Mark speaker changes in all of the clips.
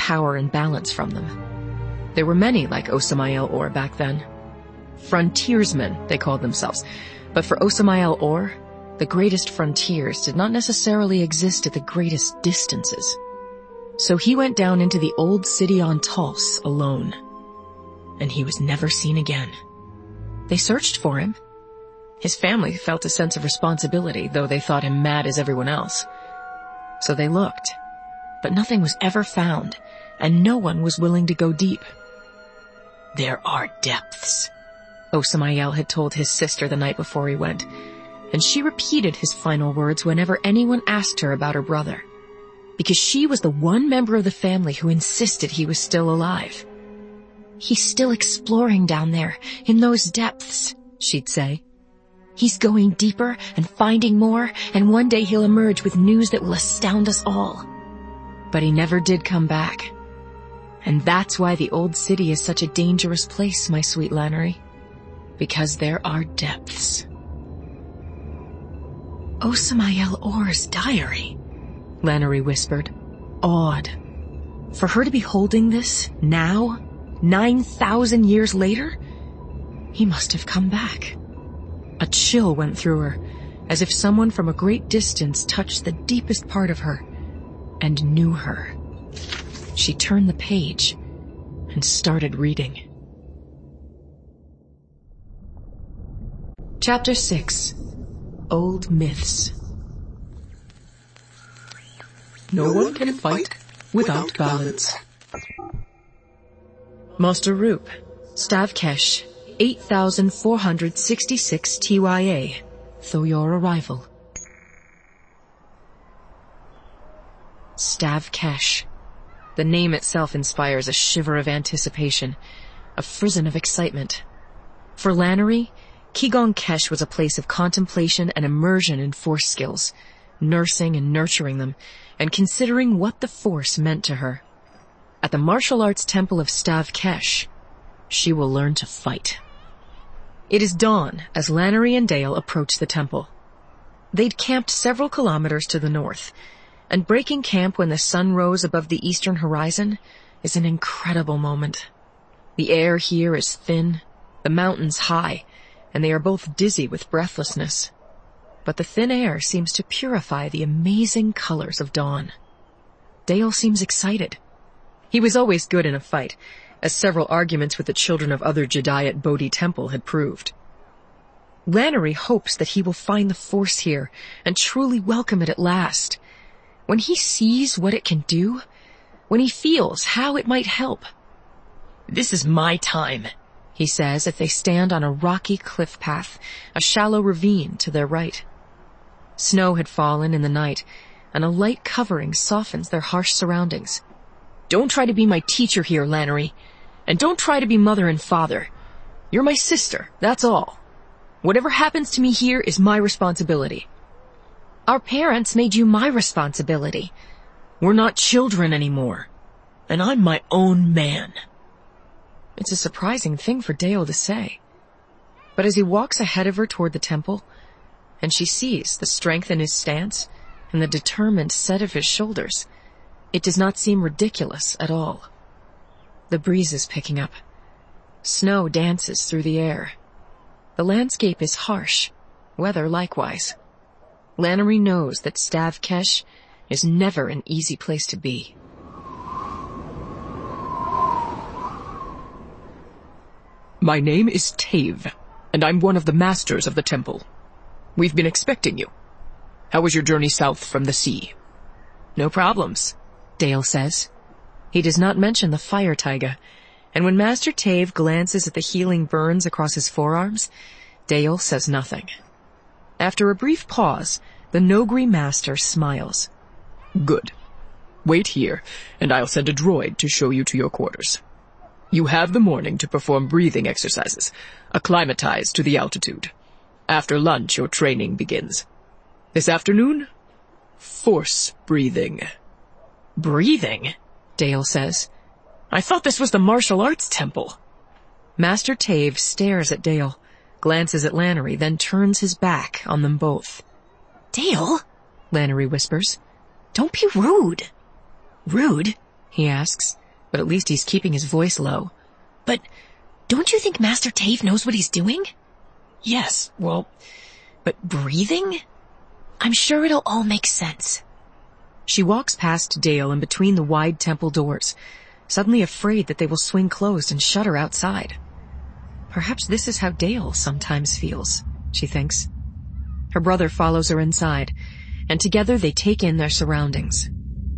Speaker 1: power and balance from them. There were many like Osamael Or back then. Frontiersmen, they called themselves. But for Osamael Or, the greatest frontiers did not necessarily exist at the greatest distances. So he went down into the old city on Tals alone. And he was never seen again. They searched for him. His family felt a sense of responsibility, though they thought him mad as everyone else. So they looked, but nothing was ever found, and no one was willing to go deep. "There are depths," Osamael had told his sister the night before he went, and she repeated his final words whenever anyone asked her about her brother, because she was the one member of the family who insisted he was still alive. "He's still exploring down there, in those depths," she'd say. "He's going deeper and finding more, and one day he'll emerge with news that will astound us all." But he never did come back. And that's why the old city is such a dangerous place, my sweet Lannery. Because there are depths. "Osamael Or's diary," Lannery whispered, awed. For her to be holding this, now, 9,000 years later? He must have come back. A chill went through her, as if someone from a great distance touched the deepest part of her and knew her. She turned the page and started reading. Chapter 6. Old Myths.
Speaker 2: No one can fight without balance.
Speaker 1: Master Roop, Stavkesh, 8466 TYA, though your arrival. Stavkesh. The name itself inspires a shiver of anticipation, a frisson of excitement. For Lannery, Qigong Kesh was a place of contemplation and immersion in force skills, nursing and nurturing them, and considering what the force meant to her. At the martial arts temple of Stavkesh, she will learn to fight. It is dawn as Lannery and Dale approach the temple. They'd camped several kilometers to the north, and breaking camp when the sun rose above the eastern horizon is an incredible moment. The air here is thin, the mountains high, and they are both dizzy with breathlessness. But the thin air seems to purify the amazing colors of dawn. Dale seems excited. He was always good in a fight, as several arguments with the children of other Jedi at Bodhi Temple had proved. Lannery hopes that he will find the Force here and truly welcome it at last. When he sees what it can do, when he feels how it might help. "This is my time," he says as they stand on a rocky cliff path, a shallow ravine to their right. Snow had fallen in the night, and a light covering softens their harsh surroundings. "Don't try to be my teacher here, Lannery. And don't try to be mother and father. You're my sister, that's all. Whatever happens to me here is my responsibility." "Our parents made you my responsibility." "We're not children anymore. And I'm my own man." It's a surprising thing for Dale to say. But as he walks ahead of her toward the temple, and she sees the strength in his stance and the determined set of his shoulders, it does not seem ridiculous at all. The breeze is picking up. Snow dances through the air. The landscape is harsh, weather likewise. Lannery knows that Stavkesh is never an easy place to be.
Speaker 2: My name is Tave, and I'm one of the masters of the temple. We've been expecting you. How was your journey south from the sea?
Speaker 1: "No problems," Dale says. He does not mention the fire taiga, and when Master Tave glances at the healing burns across his forearms, Dale says nothing. After a brief pause, the Nogri master smiles.
Speaker 2: "Good. Wait here, and I'll send a droid to show you to your quarters. You have the morning to perform breathing exercises, acclimatize to the altitude. After lunch, your training begins. This afternoon, force breathing."
Speaker 1: "Breathing?" Dale says. "I thought this was the martial arts temple." Master Tave stares at Dale, glances at Lannery, then turns his back on them both. "Dale," Lannery whispers, "don't be rude." "Rude?" he asks, but at least he's keeping his voice low. But don't you think Master Tave knows what he's doing?
Speaker 2: Yes, well,
Speaker 1: but breathing? I'm sure it'll all make sense. She walks past Dale and between the wide temple doors, suddenly afraid that they will swing closed and shut her outside. Perhaps this is how Dale sometimes feels, she thinks. Her brother follows her inside, and together they take in their surroundings.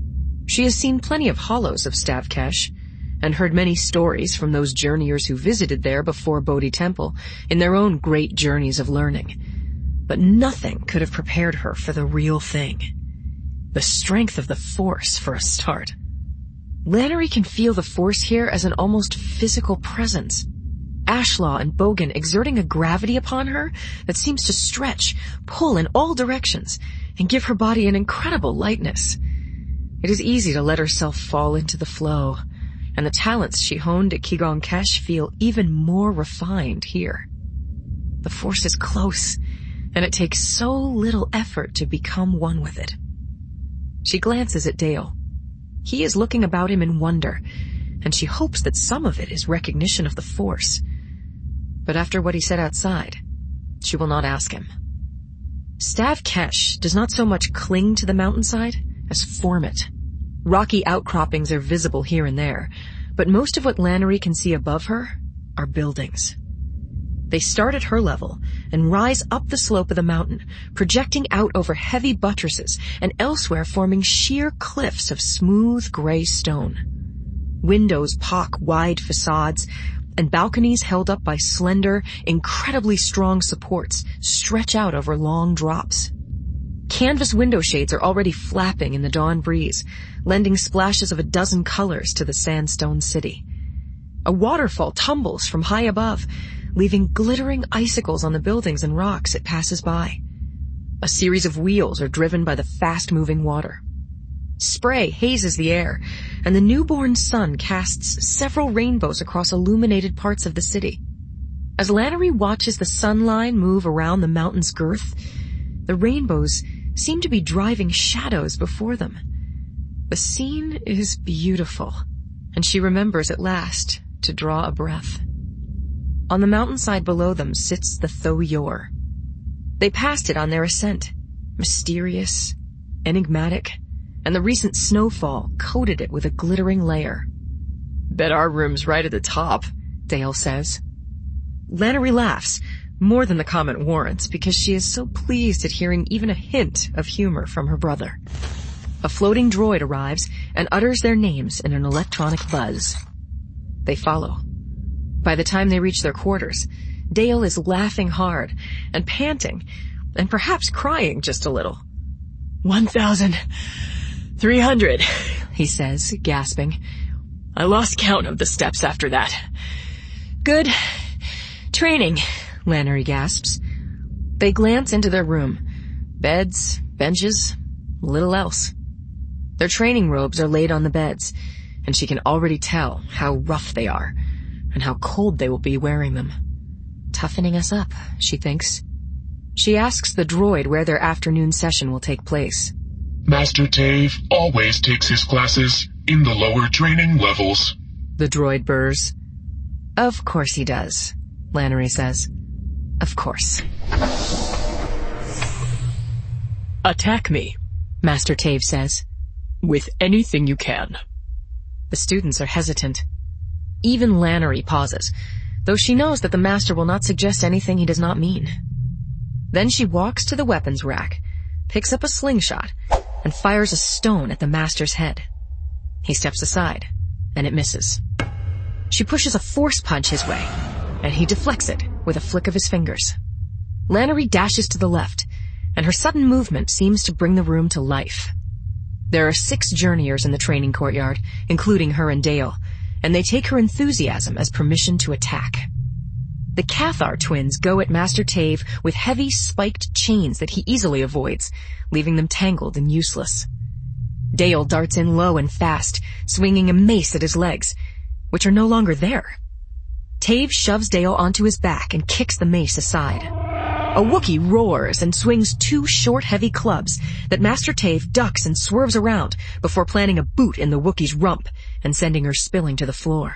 Speaker 1: She has seen plenty of hollows of Stavkesh, and heard many stories from those journeyers who visited there before Bodhi Temple in their own great journeys of learning. But nothing could have prepared her for the real thing. The strength of the Force, for a start. Lannery can feel the Force here as an almost physical presence. Ashlaw and Bogan exerting a gravity upon her that seems to stretch, pull in all directions, and give her body an incredible lightness. It is easy to let herself fall into the flow, and the talents she honed at Qigong Kesh feel even more refined here. The Force is close, and it takes so little effort to become one with it. She glances at Dale. He is looking about him in wonder, and she hopes that some of it is recognition of the Force. But after what he said outside, she will not ask him. Stavkesh does not so much cling to the mountainside as form it. Rocky outcroppings are visible here and there, but most of what Lannery can see above her are buildings. They start at her level and rise up the slope of the mountain, projecting out over heavy buttresses and elsewhere forming sheer cliffs of smooth gray stone. Windows pock wide facades, and balconies held up by slender, incredibly strong supports stretch out over long drops. Canvas window shades are already flapping in the dawn breeze, lending splashes of a dozen colors to the sandstone city. A waterfall tumbles from high above, leaving glittering icicles on the buildings and rocks it passes by. A series of wheels are driven by the fast-moving water. Spray hazes the air, and the newborn sun casts several rainbows across illuminated parts of the city. As Lannery watches the sun line move around the mountain's girth, the rainbows seem to be driving shadows before them. The scene is beautiful, and she remembers at last to draw a breath. On the mountainside below them sits the Tho Yor. They passed it on their ascent, mysterious, enigmatic, and the recent snowfall coated it with a glittering layer.
Speaker 2: Bet our room's right at the top,
Speaker 1: Dale says. Lannery laughs, more than the comment warrants, because she is so pleased at hearing even a hint of humor from her brother. A floating droid arrives and utters their names in an electronic buzz. They follow. By the time they reach their quarters, Dale is laughing hard and panting, and perhaps crying just a little.
Speaker 2: 1,300,
Speaker 1: he says, gasping.
Speaker 2: I lost count of the steps after that.
Speaker 1: Good training, Lannery gasps. They glance into their room. Beds, benches, little else. Their training robes are laid on the beds, and she can already tell how rough they are, and how cold they will be wearing them. Toughening us up, she thinks. She asks the droid where their afternoon session will take place.
Speaker 3: Master Tave always takes his classes in the lower training levels,
Speaker 1: the droid burrs. Of course he does, Lannery says. Of course.
Speaker 2: Attack me,
Speaker 1: Master Tave says.
Speaker 2: With anything you can.
Speaker 1: The students are hesitant. Even Lannery pauses, though she knows that the master will not suggest anything he does not mean. Then she walks to the weapons rack, picks up a slingshot, and fires a stone at the master's head. He steps aside, and it misses. She pushes a force punch his way, and he deflects it with a flick of his fingers. Lannery dashes to the left, and her sudden movement seems to bring the room to life. There are 6 journeyers in the training courtyard, including her and Dale, and they take her enthusiasm as permission to attack. The Cathar twins go at Master Tave with heavy spiked chains that he easily avoids, leaving them tangled and useless. Dale darts in low and fast, swinging a mace at his legs, which are no longer there. Tave shoves Dale onto his back and kicks the mace aside. a Wookiee roars and swings 2 short, heavy clubs that Master Tave ducks and swerves around before planting a boot in the Wookiee's rump and sending her spilling to the floor.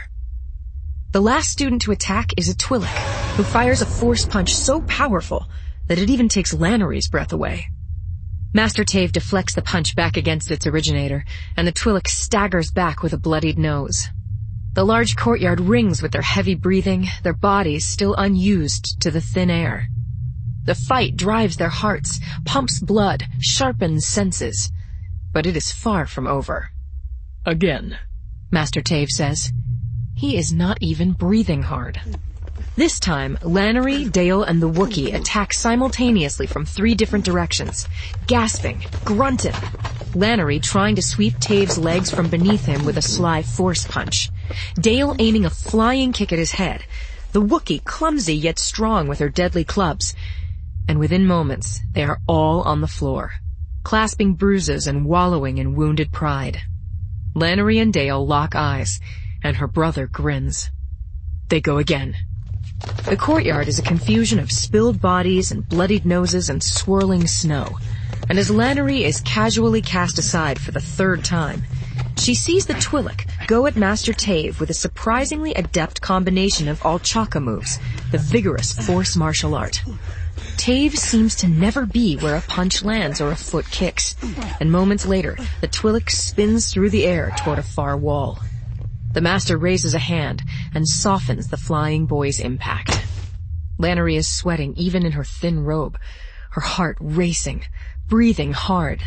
Speaker 1: The last student to attack is a Twi'lek, who fires a force punch so powerful that it even takes Lannery's breath away. Master Tave deflects the punch back against its originator, and the Twi'lek staggers back with a bloodied nose. The large courtyard rings with their heavy breathing, their bodies still unused to the thin air. The fight drives their hearts, pumps blood, sharpens senses. But it is far from over.
Speaker 2: Again,
Speaker 1: Master Tave says. He is not even breathing hard. This time, Lannery, Dale, and the Wookiee attack simultaneously from 3 different directions, gasping, grunting. Lannery trying to sweep Tave's legs from beneath him with a sly force punch. Dale aiming a flying kick at his head. The Wookiee clumsy yet strong with her deadly clubs. And within moments, they are all on the floor, clasping bruises and wallowing in wounded pride. Lannery and Dale lock eyes, and her brother grins. They go again. The courtyard is a confusion of spilled bodies and bloodied noses and swirling snow. And as Lannery is casually cast aside for the 3rd time, she sees the Twi'lek go at Master Tave with a surprisingly adept combination of all Chaka moves, the vigorous force martial art. Tave seems to never be where a punch lands or a foot kicks, and moments later, the Twi'lek spins through the air toward a far wall. The Master raises a hand and softens the flying boy's impact. Lannery is sweating even in her thin robe, her heart racing, breathing hard.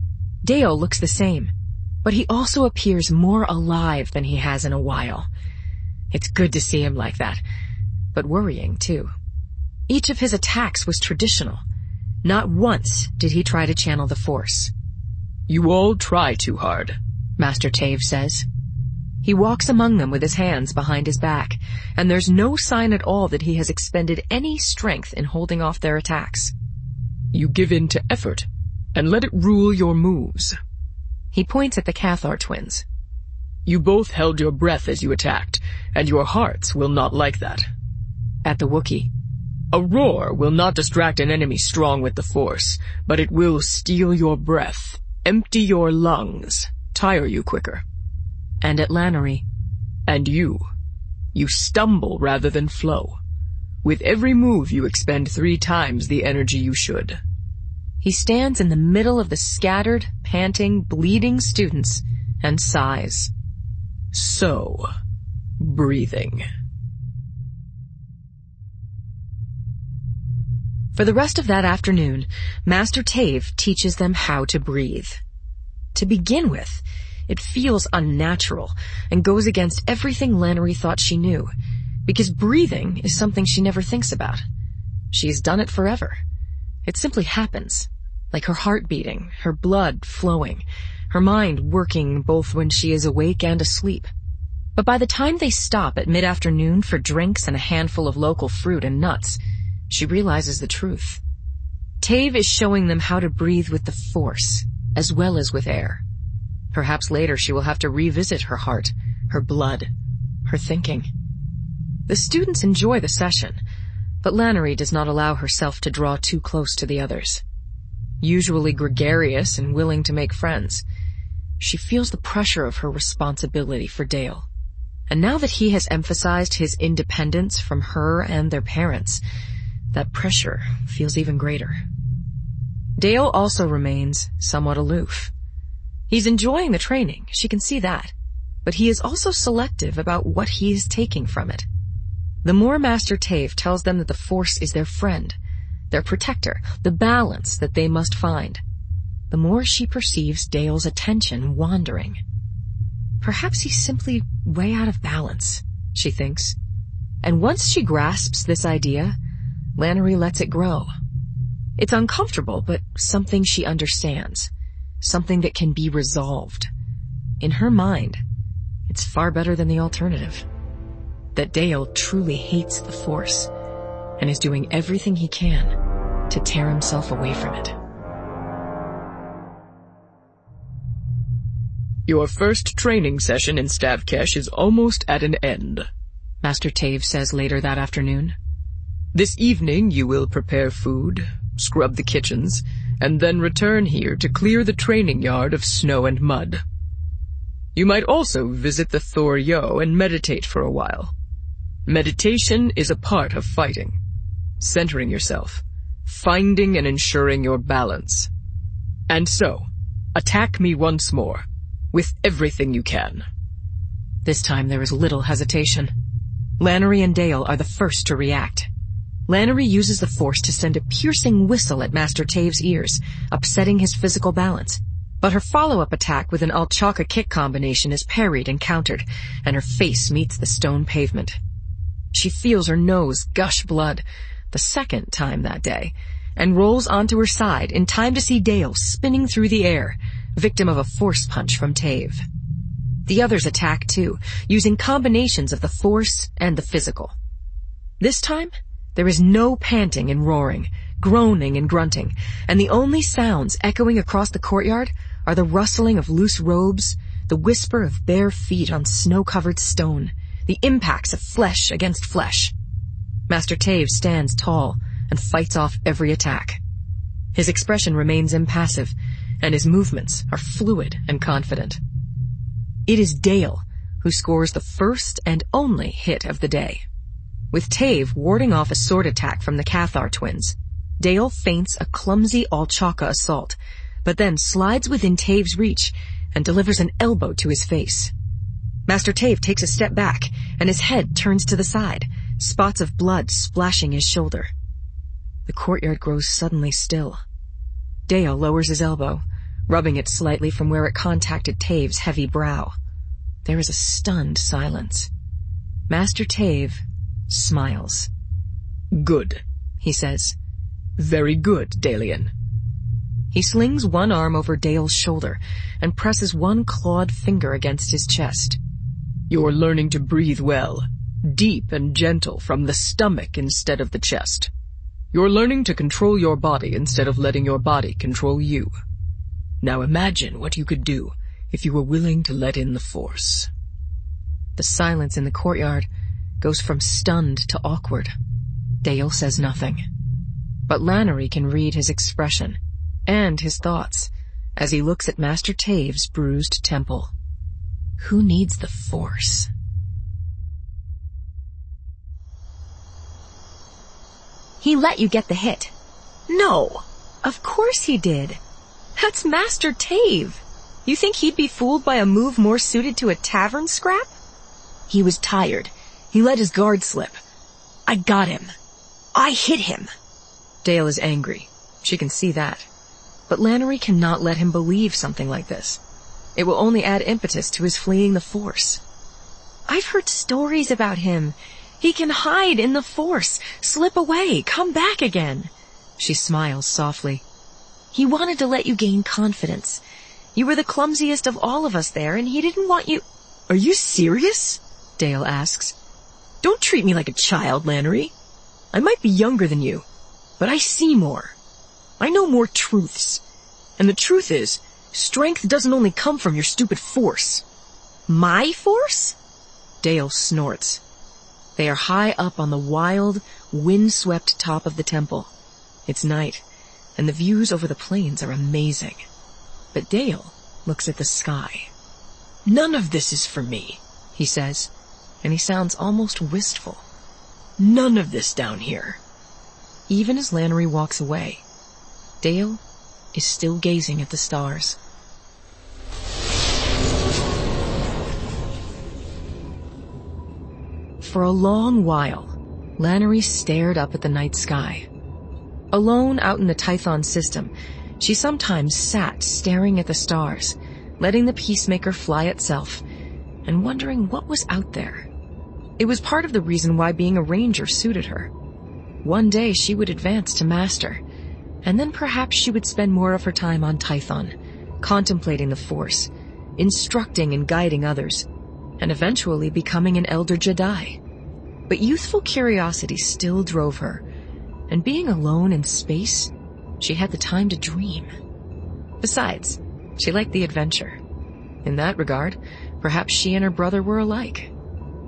Speaker 1: Dale looks the same, but he also appears more alive than he has in a while. It's good to see him like that, but worrying too. Each of his attacks was traditional. Not once did he try to channel the Force.
Speaker 2: You all try too hard,
Speaker 1: Master Tave says. He walks among them with his hands behind his back, and there's no sign at all that he has expended any strength in holding off their attacks.
Speaker 2: You give in to effort, and let it rule your moves.
Speaker 1: He points at the Cathar twins.
Speaker 2: You both held your breath as you attacked, and your hearts will not like that.
Speaker 1: At the Wookiee.
Speaker 2: A roar will not distract an enemy strong with the Force, but it will steal your breath, empty your lungs, tire you quicker.
Speaker 1: And at Lannery.
Speaker 2: And you stumble rather than flow. With every move you expend 3 times the energy you should.
Speaker 1: He stands in the middle of the scattered, panting, bleeding students and sighs.
Speaker 2: So, breathing.
Speaker 1: For the rest of that afternoon, Master Tave teaches them how to breathe. To begin with, it feels unnatural and goes against everything Lannery thought she knew, because breathing is something she never thinks about. She's done it forever. It simply happens, like her heart beating, her blood flowing, her mind working both when she is awake and asleep. But by the time they stop at mid-afternoon for drinks and a handful of local fruit and nuts, she realizes the truth. Tave is showing them how to breathe with the Force, as well as with air. Perhaps later she will have to revisit her heart, her blood, her thinking. The students enjoy the session, but Lannery does not allow herself to draw too close to the others. Usually gregarious and willing to make friends, she feels the pressure of her responsibility for Dale. And now that he has emphasized his independence from her and their parents, that pressure feels even greater. Dale also remains somewhat aloof. He's enjoying the training, she can see that, but he is also selective about what he is taking from it. The more Master Tave tells them that the Force is their friend, their protector, the balance that they must find, the more she perceives Dale's attention wandering. Perhaps he's simply way out of balance, she thinks. And once she grasps this idea, Lannery lets it grow. It's uncomfortable, but something she understands. Something that can be resolved. In her mind, it's far better than the alternative. That Dale truly hates the Force and is doing everything he can to tear himself away from it.
Speaker 2: Your first training session in Stavkesh is almost at an end,
Speaker 1: Master Tave says later that afternoon.
Speaker 2: This evening you will prepare food, scrub the kitchens, and then return here to clear the training yard of snow and mud. You might also visit the Thor Yo and meditate for a while. Meditation is a part of fighting. Centering yourself, finding and ensuring your balance. And so, attack me once more, with everything you can.
Speaker 1: This time there is little hesitation. Lannery and Dale are the first to react. Lannery uses the Force to send a piercing whistle at Master Tave's ears, upsetting his physical balance. But her follow-up attack with an Alchaka kick combination is parried and countered, and her face meets the stone pavement. She feels her nose gush blood, the second time that day, and rolls onto her side in time to see Dale spinning through the air, victim of a force punch from Tave. The others attack too, using combinations of the Force and the physical. This time, there is no panting and roaring, groaning and grunting, and the only sounds echoing across the courtyard are the rustling of loose robes, the whisper of bare feet on snow-covered stone, the impacts of flesh against flesh. Master Tave stands tall and fights off every attack. His expression remains impassive, and his movements are fluid and confident. It is Dale who scores the first and only hit of the day. With Tave warding off a sword attack from the Cathar twins, Dale feints a clumsy Alchaka assault, but then slides within Tave's reach and delivers an elbow to his face. Master Tave takes a step back, and his head turns to the side, spots of blood splashing his shoulder. The courtyard grows suddenly still. Dale lowers his elbow, rubbing it slightly from where it contacted Tave's heavy brow. There is a stunned silence. Master Tave smiles.
Speaker 2: Good, he says. Very good, Dalian.
Speaker 1: He slings one arm over Dale's shoulder and presses one clawed finger against his chest.
Speaker 2: You're learning to breathe well, deep and gentle from the stomach instead of the chest. You're learning to control your body instead of letting your body control you. Now imagine what you could do if you were willing to let in the Force.
Speaker 1: The silence in the courtyard goes from stunned to awkward. Dale says nothing. But Lannery can read his expression and his thoughts as he looks at Master Tave's bruised temple. Who needs the Force? He let you get the hit. No, of course he did. That's Master Tave. You think he'd be fooled by a move more suited to a tavern scrap? He was tired. He let his guard slip. I got him. I hit him. Dale is angry. She can see that. But Lannery cannot let him believe something like this. It will only add impetus to his fleeing the Force. I've heard stories about him. He can hide in the Force, slip away, come back again. She smiles softly. He wanted to let you gain confidence. You were the clumsiest of all of us there, and he didn't want you...
Speaker 2: Are you serious?
Speaker 1: Dale asks.
Speaker 2: Don't treat me like a child, Lannery. I might be younger than you, but I see more. I know more truths. And the truth is, strength doesn't only come from your stupid Force.
Speaker 1: My Force? Dale snorts. They are high up on the wild, wind-swept top of the temple. It's night, and the views over the plains are amazing. But Dale looks at the sky.
Speaker 2: None of this is for me,
Speaker 1: he says, and he sounds almost wistful.
Speaker 2: None of this down here.
Speaker 1: Even as Lannery walks away, Dale is still gazing at the stars. For a long while, Lannery stared up at the night sky. Alone out in the Tython system, she sometimes sat staring at the stars, letting the Peacemaker fly itself, and wondering what was out there. It was part of the reason why being a ranger suited her. One day she would advance to master, and then perhaps she would spend more of her time on Tython, contemplating the Force, instructing and guiding others, and eventually becoming an Elder Jedi. But youthful curiosity still drove her, and being alone in space, she had the time to dream. Besides, she liked the adventure. In that regard, perhaps she and her brother were alike.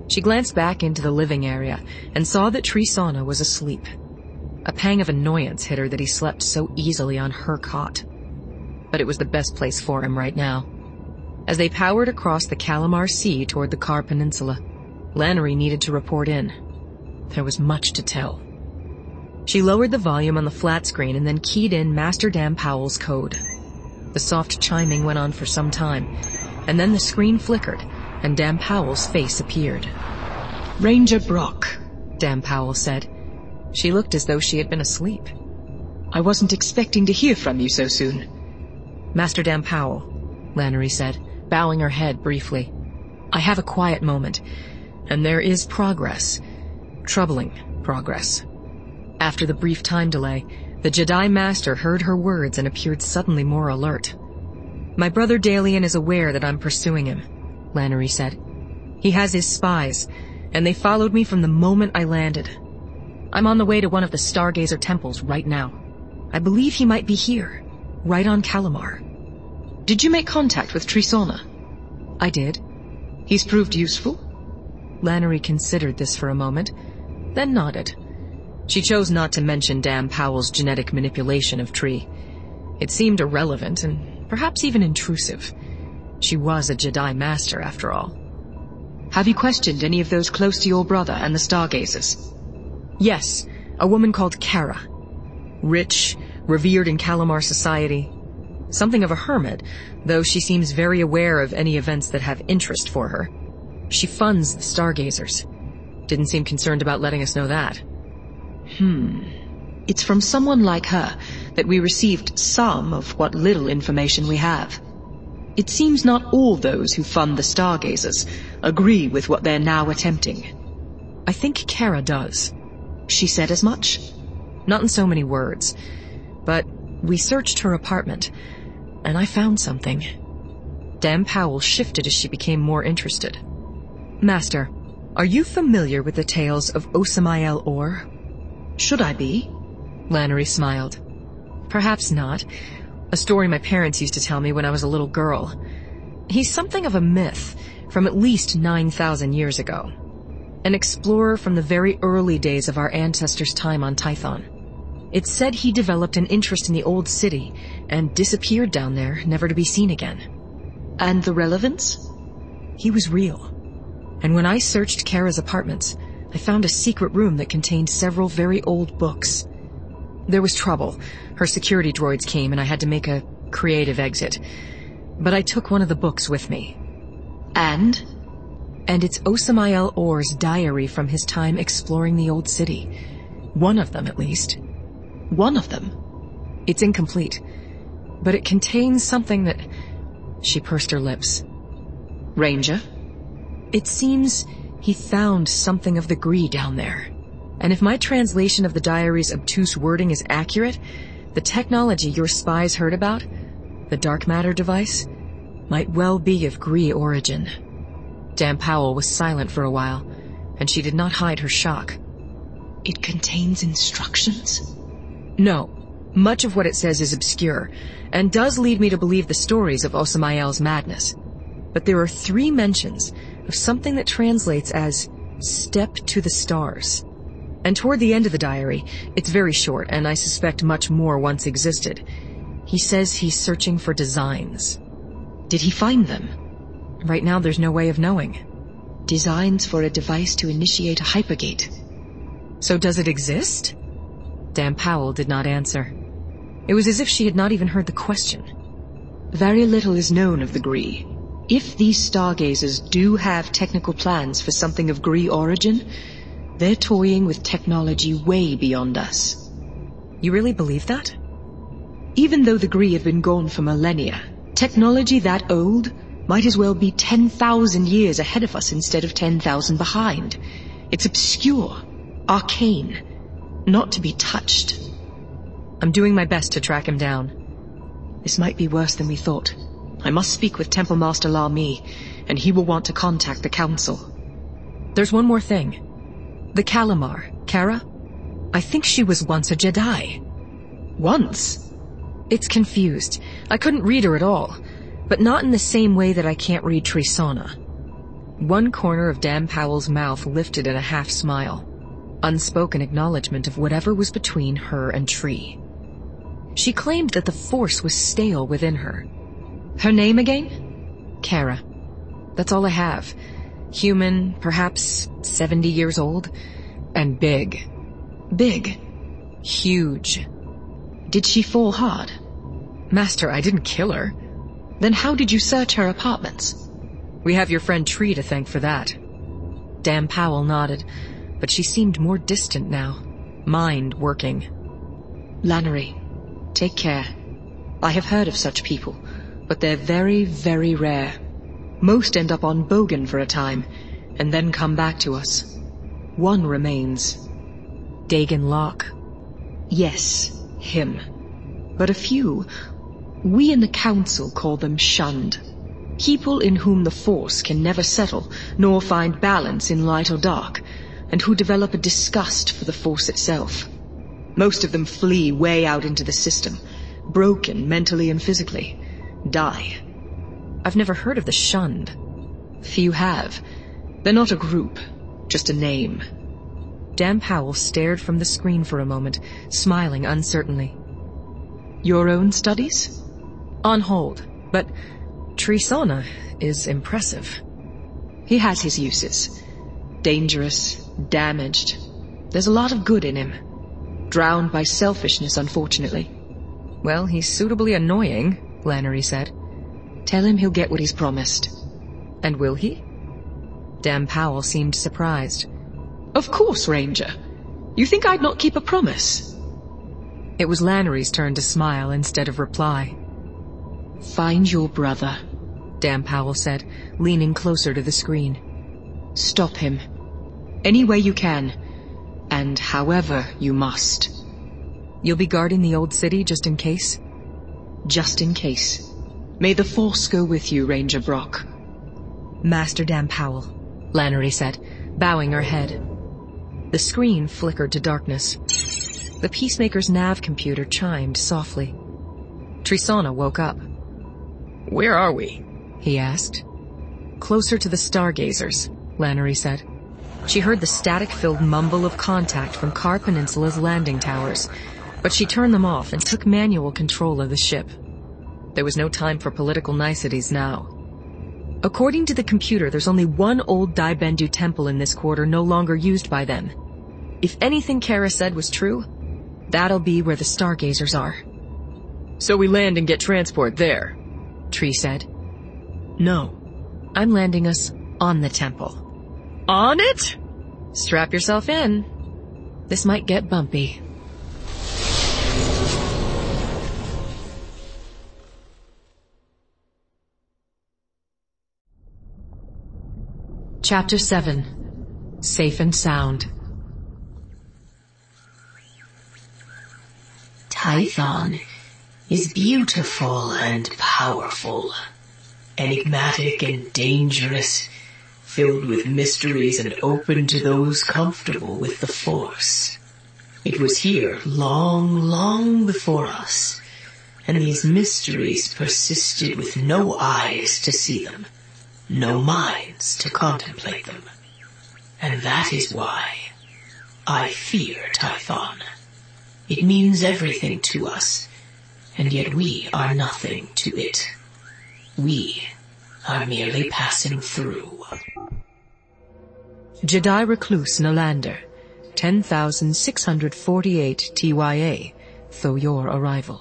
Speaker 1: She glanced back into the living area and saw that Trisana was asleep. A pang of annoyance hit her that he slept so easily on her cot. But it was the best place for him right now. As they powered across the Calamar Sea toward the Car Peninsula, Lannery needed to report in. There was much to tell. She lowered the volume on the flat screen and then keyed in Master Dan Powell's code. The soft chiming went on for some time, and then the screen flickered, and Dan Powell's face appeared.
Speaker 2: "Ranger Brock,"
Speaker 1: Dan Powell said. She looked as though she had been asleep.
Speaker 2: "I wasn't expecting to hear from you so soon."
Speaker 1: "Master Dan Powell," Lannery said, bowing her head briefly. "I have a quiet moment, and there is progress. Troubling progress." After the brief time delay, the Jedi Master heard her words and appeared suddenly more alert. "My brother Dalian is aware that I'm pursuing him," Lannery said. "He has his spies, and they followed me from the moment I landed. I'm on the way to one of the Stargazer temples right now. I believe he might be here, right on Calamar."
Speaker 2: "Did you make contact with Trisana?"
Speaker 1: "I did."
Speaker 2: "He's proved useful?"
Speaker 1: Lannery considered this for a moment, then nodded. She chose not to mention Dan Powell's genetic manipulation of Tree. It seemed irrelevant and perhaps even intrusive. She was a Jedi Master, after all.
Speaker 2: "Have you questioned any of those close to your brother and the Stargazers?"
Speaker 1: "Yes, a woman called Kara. Rich, revered in Calamar society. Something of a hermit, though she seems very aware of any events that have interest for her. She funds the Stargazers. Didn't seem concerned about letting us know that."
Speaker 2: It's from someone like her that we received some of what little information we have. It seems not all those who fund the Stargazers agree with what they're now attempting.
Speaker 1: "I think Kara does."
Speaker 2: "She said as much?"
Speaker 1: "Not in so many words. But we searched her apartment, and I found something." Dan Powell shifted as she became more interested. "Master, are you familiar with the tales of Osamael Orr?"
Speaker 2: "Should I be?"
Speaker 1: Lannery smiled. "Perhaps not. A story my parents used to tell me when I was a little girl. He's something of a myth from at least 9,000 years ago. An explorer from the very early days of our ancestors' time on Tython. It's said he developed an interest in the old city and disappeared down there, never to be seen again."
Speaker 2: "And the relevance?"
Speaker 1: "He was real. And when I searched Kara's apartments, I found a secret room that contained several very old books. There was trouble. Her security droids came and I had to make a creative exit. But I took one of the books with me."
Speaker 2: And
Speaker 1: it's Osamael Orr's diary from his time exploring the old city. One of them, at least.
Speaker 2: "One of them?"
Speaker 1: "It's incomplete, but it contains something that..." She pursed her lips.
Speaker 2: "Ranger?"
Speaker 1: "It seems he found something of the Gree down there. And if my translation of the diary's obtuse wording is accurate, the technology your spies heard about, the dark matter device, might well be of Gree origin." Dan Powell was silent for a while, and she did not hide her shock.
Speaker 2: "It contains instructions?"
Speaker 1: "No. Much of what it says is obscure, and does lead me to believe the stories of Osamael's madness. But there are 3 mentions of something that translates as step to the stars. And toward the end of the diary, it's very short, and I suspect much more once existed. He says he's searching for designs."
Speaker 2: "Did he find them?"
Speaker 1: "Right now there's no way of knowing."
Speaker 2: "Designs for a device to initiate a hypergate."
Speaker 1: "So does it exist?" Dan Powell did not answer. It was as if she had not even heard the question.
Speaker 2: "Very little is known of the Gree. If these Stargazers do have technical plans for something of Gree origin, they're toying with technology way beyond us."
Speaker 1: "You really believe that?"
Speaker 2: "Even though the Gree have been gone for millennia, technology that old might as well be 10,000 years ahead of us instead of 10,000 behind. It's obscure, arcane, not to be touched."
Speaker 1: "I'm doing my best to track him down."
Speaker 2: "This might be worse than we thought. I must speak with Temple Master Lami, and he will want to contact the Council."
Speaker 1: "There's one more thing. The Calamar, Kara? I think she was once a Jedi."
Speaker 2: "Once?"
Speaker 1: "It's confused. I couldn't read her at all, but not in the same way that I can't read Trisana." One corner of Dan Powell's mouth lifted in a half-smile, unspoken acknowledgement of whatever was between her and Tree. She claimed that the force was stale within her. Her name again? Kara. That's all I have. Human, perhaps 70 years old, and big. Big. Huge. Did she fall hard? Master, I didn't kill her. Then how did you search her apartments? We have your friend Tree to thank for that. Dan Powell nodded, but she seemed more distant now, mind working. Lannery, take care. I have heard of such people, but they're very, very rare. Most end up on Bogan for a time, and then come back to us. One remains. Dagon Locke. Yes, him. But a few, we in the Council call them shunned. People in whom the Force can never settle, nor find balance in light or dark, and who develop a disgust for the Force itself. Most of them flee way out into the system, broken mentally and physically, die. I've never heard of the shunned. Few have. They're not a group, just a name. Dan Powell stared from the screen for a moment, smiling uncertainly. Your own studies? On hold, but Trisona is impressive. He has his uses. Dangerous, damaged. There's a lot of good in him. Drowned by selfishness, unfortunately. Well, he's suitably annoying, Lannery said. Tell him he'll get what he's promised. And will he? Dan Powell seemed surprised. Of course, Ranger. You think I'd not keep a promise? It was Lannery's turn to smile instead of reply. Find your brother, Dan Powell said, leaning closer to the screen. Stop him. Any way you can, and however you must. You'll be guarding the old city just in case? Just in case. May the Force go with you, Ranger Brock. Master Dan Powell, Lannery said, bowing her head. The screen flickered to darkness. The Peacemaker's nav computer chimed softly. Trisona woke up.
Speaker 2: Where are we?
Speaker 1: He asked. Closer to the Stargazers, Lannery said. She heard the static-filled mumble of contact from Car Peninsula's landing towers, but she turned them off and took manual control of the ship. There was no time for political niceties now. According to the computer, there's only one old Dai Bendu temple in this quarter no longer used by them. If anything Kara said was true, that'll be where the Stargazers are.
Speaker 2: So we land and get transport there,
Speaker 1: Tree said. No, I'm landing us on the temple.
Speaker 2: On it?
Speaker 1: Strap yourself in. This might get bumpy. Chapter 7. Safe and Sound.
Speaker 4: Tython is beautiful and powerful, enigmatic and dangerous, filled with mysteries and open to those comfortable with the Force. It was here long, long before us, and these mysteries persisted with no eyes to see them, no minds to contemplate them. And that is why I fear Tython. It means everything to us, and yet we are nothing to it. We are merely passing through.
Speaker 1: Jedi Recluse Nalander, 10,648 TYA, though your arrival.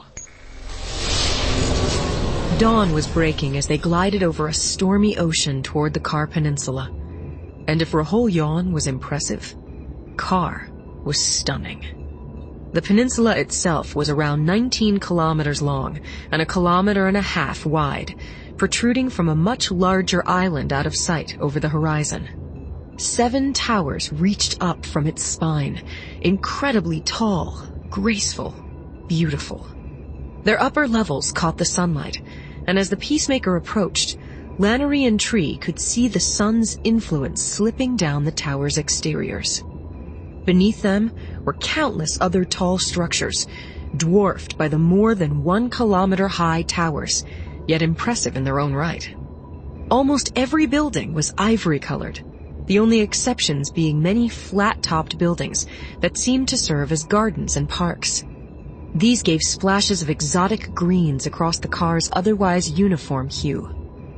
Speaker 1: Dawn was breaking as they glided over a stormy ocean toward the Car Peninsula. And if Rahul Yon was impressive, Car was stunning. The peninsula itself was around 19 kilometers long and 1.5 kilometers wide, protruding from a much larger island out of sight over the horizon. 7 towers reached up from its spine, incredibly tall, graceful, beautiful. Their upper levels caught the sunlight, and as the Peacemaker approached, Lannery and Tree could see the sun's influence slipping down the tower's exteriors. Beneath them were countless other tall structures, dwarfed by the more than 1 kilometer high towers, yet impressive in their own right. Almost every building was ivory-colored, the only exceptions being many flat-topped buildings that seemed to serve as gardens and parks. These gave splashes of exotic greens across the car's otherwise uniform hue.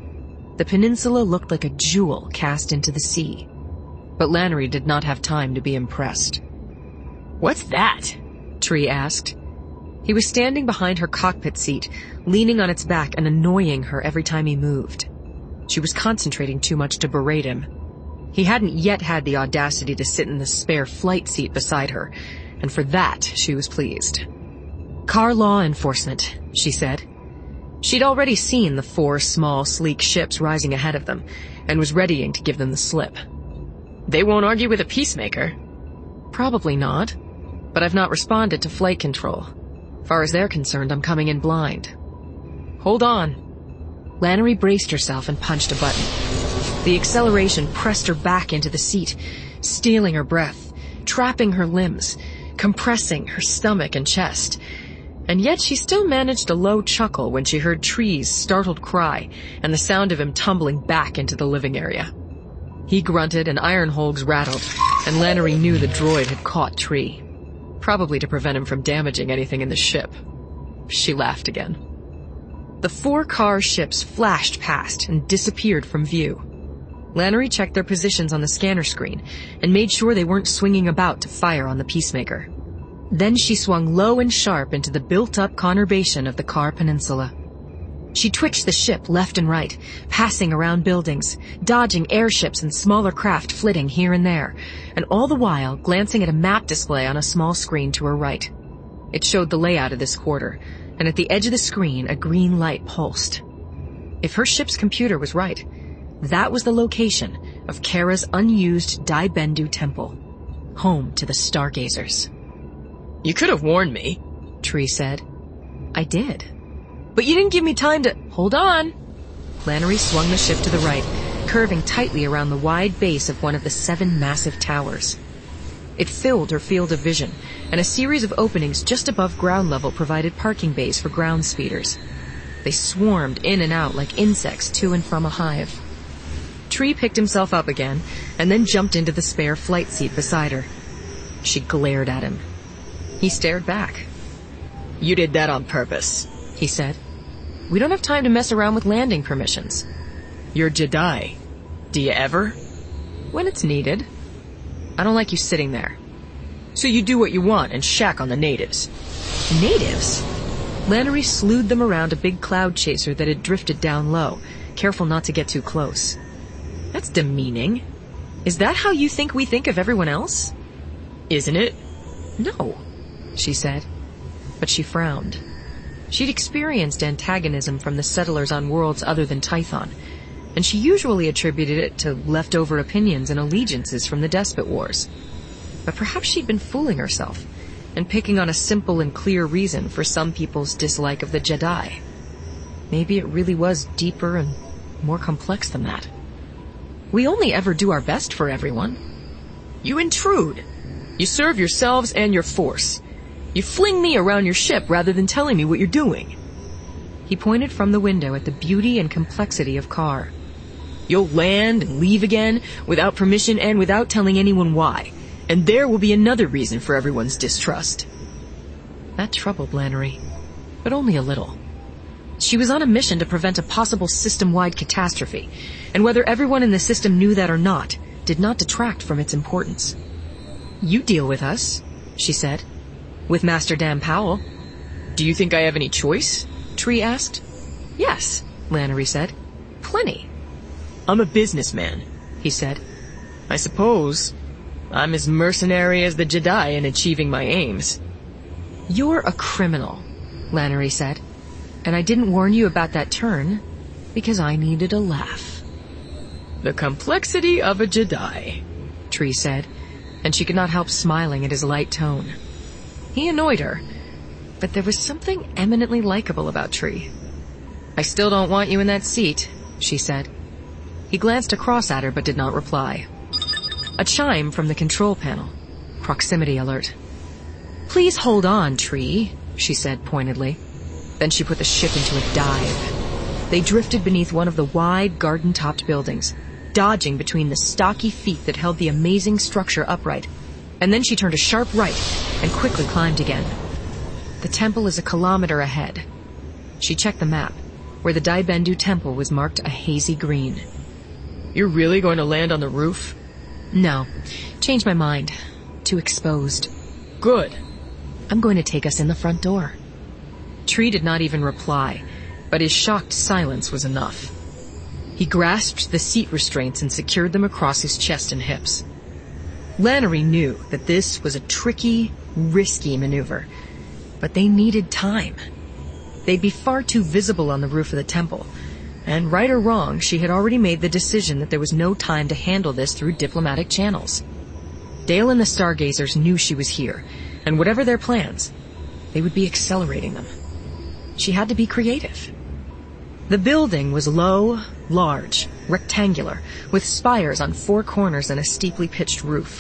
Speaker 1: The peninsula looked like a jewel cast into the sea, but Lannery did not have time to be impressed.
Speaker 2: "What's that?"
Speaker 1: Tree asked. He was standing behind her cockpit seat, leaning on its back and annoying her every time he moved. She was concentrating too much to berate him. He hadn't yet had the audacity to sit in the spare flight seat beside her, and for that she was pleased. "Car law enforcement," she said. She'd already seen the 4 small, sleek ships rising ahead of them, and was readying to give them the slip.
Speaker 2: "They won't argue with a peacemaker."
Speaker 1: "Probably not, but I've not responded to flight control. Far as they're concerned, I'm coming in blind." "Hold on." Lannery braced herself and punched a button. The acceleration pressed her back into the seat, stealing her breath, trapping her limbs, compressing her stomach and chest. And yet she still managed a low chuckle when she heard Tree's startled cry and the sound of him tumbling back into the living area. He grunted and iron hulks rattled, and Lannery knew the droid had caught Tree, probably to prevent him from damaging anything in the ship. She laughed again. The 4 car ships flashed past and disappeared from view. Lannery checked their positions on the scanner screen and made sure they weren't swinging about to fire on the Peacemaker. Then she swung low and sharp into the built-up conurbation of the Car Peninsula. She twitched the ship left and right, passing around buildings, dodging airships and smaller craft flitting here and there, and all the while glancing at a map display on a small screen to her right. It showed the layout of this quarter, and at the edge of the screen a green light pulsed. If her ship's computer was right, that was the location of Kara's unused Dai Bendu Temple, home to the Stargazers.
Speaker 2: "You could have warned me,"
Speaker 1: Tree said. "I did. But you didn't give me time to—" "Hold on." Lannery swung the ship to the right, curving tightly around the wide base of one of the 7 massive towers. It filled her field of vision, and a series of openings just above ground level provided parking bays for ground speeders. They swarmed in and out like insects to and from a hive. Tree picked himself up again, and then jumped into the spare flight seat beside her. She glared at him. He stared back.
Speaker 2: "You did that on purpose,"
Speaker 1: he said. "We don't have time to mess around with landing permissions."
Speaker 2: "You're Jedi. Do you ever?"
Speaker 1: "When it's needed. I don't like you sitting there."
Speaker 2: "So you do what you want and shack on the natives."
Speaker 1: "Natives?" Lannery slewed them around a big cloud chaser that had drifted down low, careful not to get too close. "That's demeaning. Is that how you think we think of everyone else?"
Speaker 2: "Isn't it?"
Speaker 1: "No," she said. But she frowned. She'd experienced antagonism from the settlers on worlds other than Tython, and she usually attributed it to leftover opinions and allegiances from the Despot Wars. But perhaps she'd been fooling herself, and picking on a simple and clear reason for some people's dislike of the Jedi. Maybe it really was deeper and more complex than that. We only ever do our best for everyone.
Speaker 2: "You intrude. You serve yourselves and your force. You fling me around your ship rather than telling me what you're doing."
Speaker 1: He pointed from the window at the beauty and complexity of Car.
Speaker 2: "You'll land and leave again without permission and without telling anyone why. And there will be another reason for everyone's distrust."
Speaker 1: That troubled Lannery, but only a little. She was on a mission to prevent a possible system-wide catastrophe, and whether everyone in the system knew that or not did not detract from its importance. "You deal with us," she said. "With Master Dan Powell."
Speaker 2: "Do you think I have any choice?"
Speaker 1: Tree asked. "Yes," Lannery said. "Plenty."
Speaker 2: "I'm a businessman," he said. "I suppose I'm as mercenary as the Jedi in achieving my aims."
Speaker 1: "You're a criminal," Lannery said. "And I didn't warn you about that turn because I needed a laugh."
Speaker 2: "The complexity of a Jedi,"
Speaker 1: Tree said, and she could not help smiling at his light tone. He annoyed her, but there was something eminently likable about Tree. "I still don't want you in that seat," she said. He glanced across at her but did not reply. A chime from the control panel. Proximity alert. "Please hold on, Tree," she said pointedly. Then she put the ship into a dive. They drifted beneath one of the wide, garden-topped buildings, dodging between the stocky feet that held the amazing structure upright. And then she turned a sharp right and quickly climbed again. The temple is a kilometer ahead. She checked the map, where the Dai Bendu temple was marked a hazy green.
Speaker 2: You're really going to land on the roof?
Speaker 1: No. Changed my mind. Too exposed.
Speaker 2: Good.
Speaker 1: I'm going to take us in the front door. Tree did not even reply, but his shocked silence was enough. He grasped the seat restraints and secured them across his chest and hips. Lannery knew that this was a tricky, risky maneuver, but they needed time. They'd be far too visible on the roof of the temple, and right or wrong, she had already made the decision that there was no time to handle this through diplomatic channels. Dale and the Stargazers knew she was here, and whatever their plans, they would be accelerating them. She had to be creative. The building was low, large, rectangular, with spires on 4 corners and a steeply pitched roof.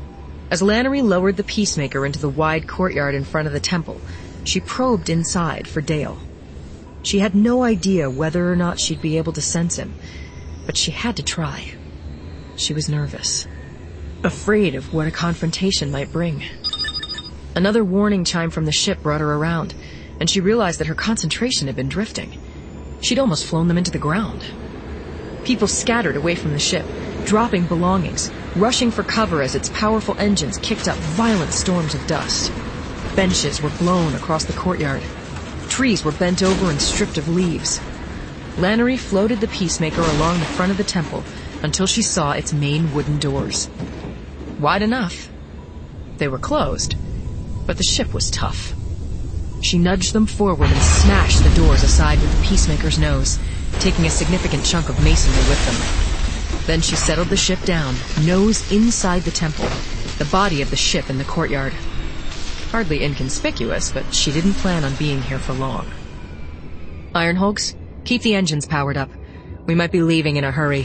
Speaker 1: As Lannery lowered the peacemaker into the wide courtyard in front of the temple, she probed inside for Dale. She had no idea whether or not she'd be able to sense him, but she had to try. She was nervous, afraid of what a confrontation might bring. Another warning chime from the ship brought her around, and she realized that her concentration had been drifting. She'd almost flown them into the ground. People scattered away from the ship, dropping belongings, rushing for cover as its powerful engines kicked up violent storms of dust. Benches were blown across the courtyard. Trees were bent over and stripped of leaves. Lannery floated the peacemaker along the front of the temple until she saw its main wooden doors. Wide enough. They were closed, but the ship was tough. She nudged them forward and smashed the doors aside with the peacemaker's nose, taking a significant chunk of masonry with them. Then she settled the ship down, nose inside the temple, the body of the ship in the courtyard. Hardly inconspicuous, but she didn't plan on being here for long. Ironhulks, keep the engines powered up. We might be leaving in a hurry.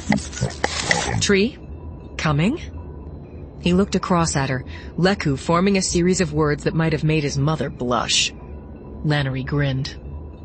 Speaker 1: Tree? Coming? He looked across at her, Leku forming a series of words that might have made his mother blush. Lannery grinned.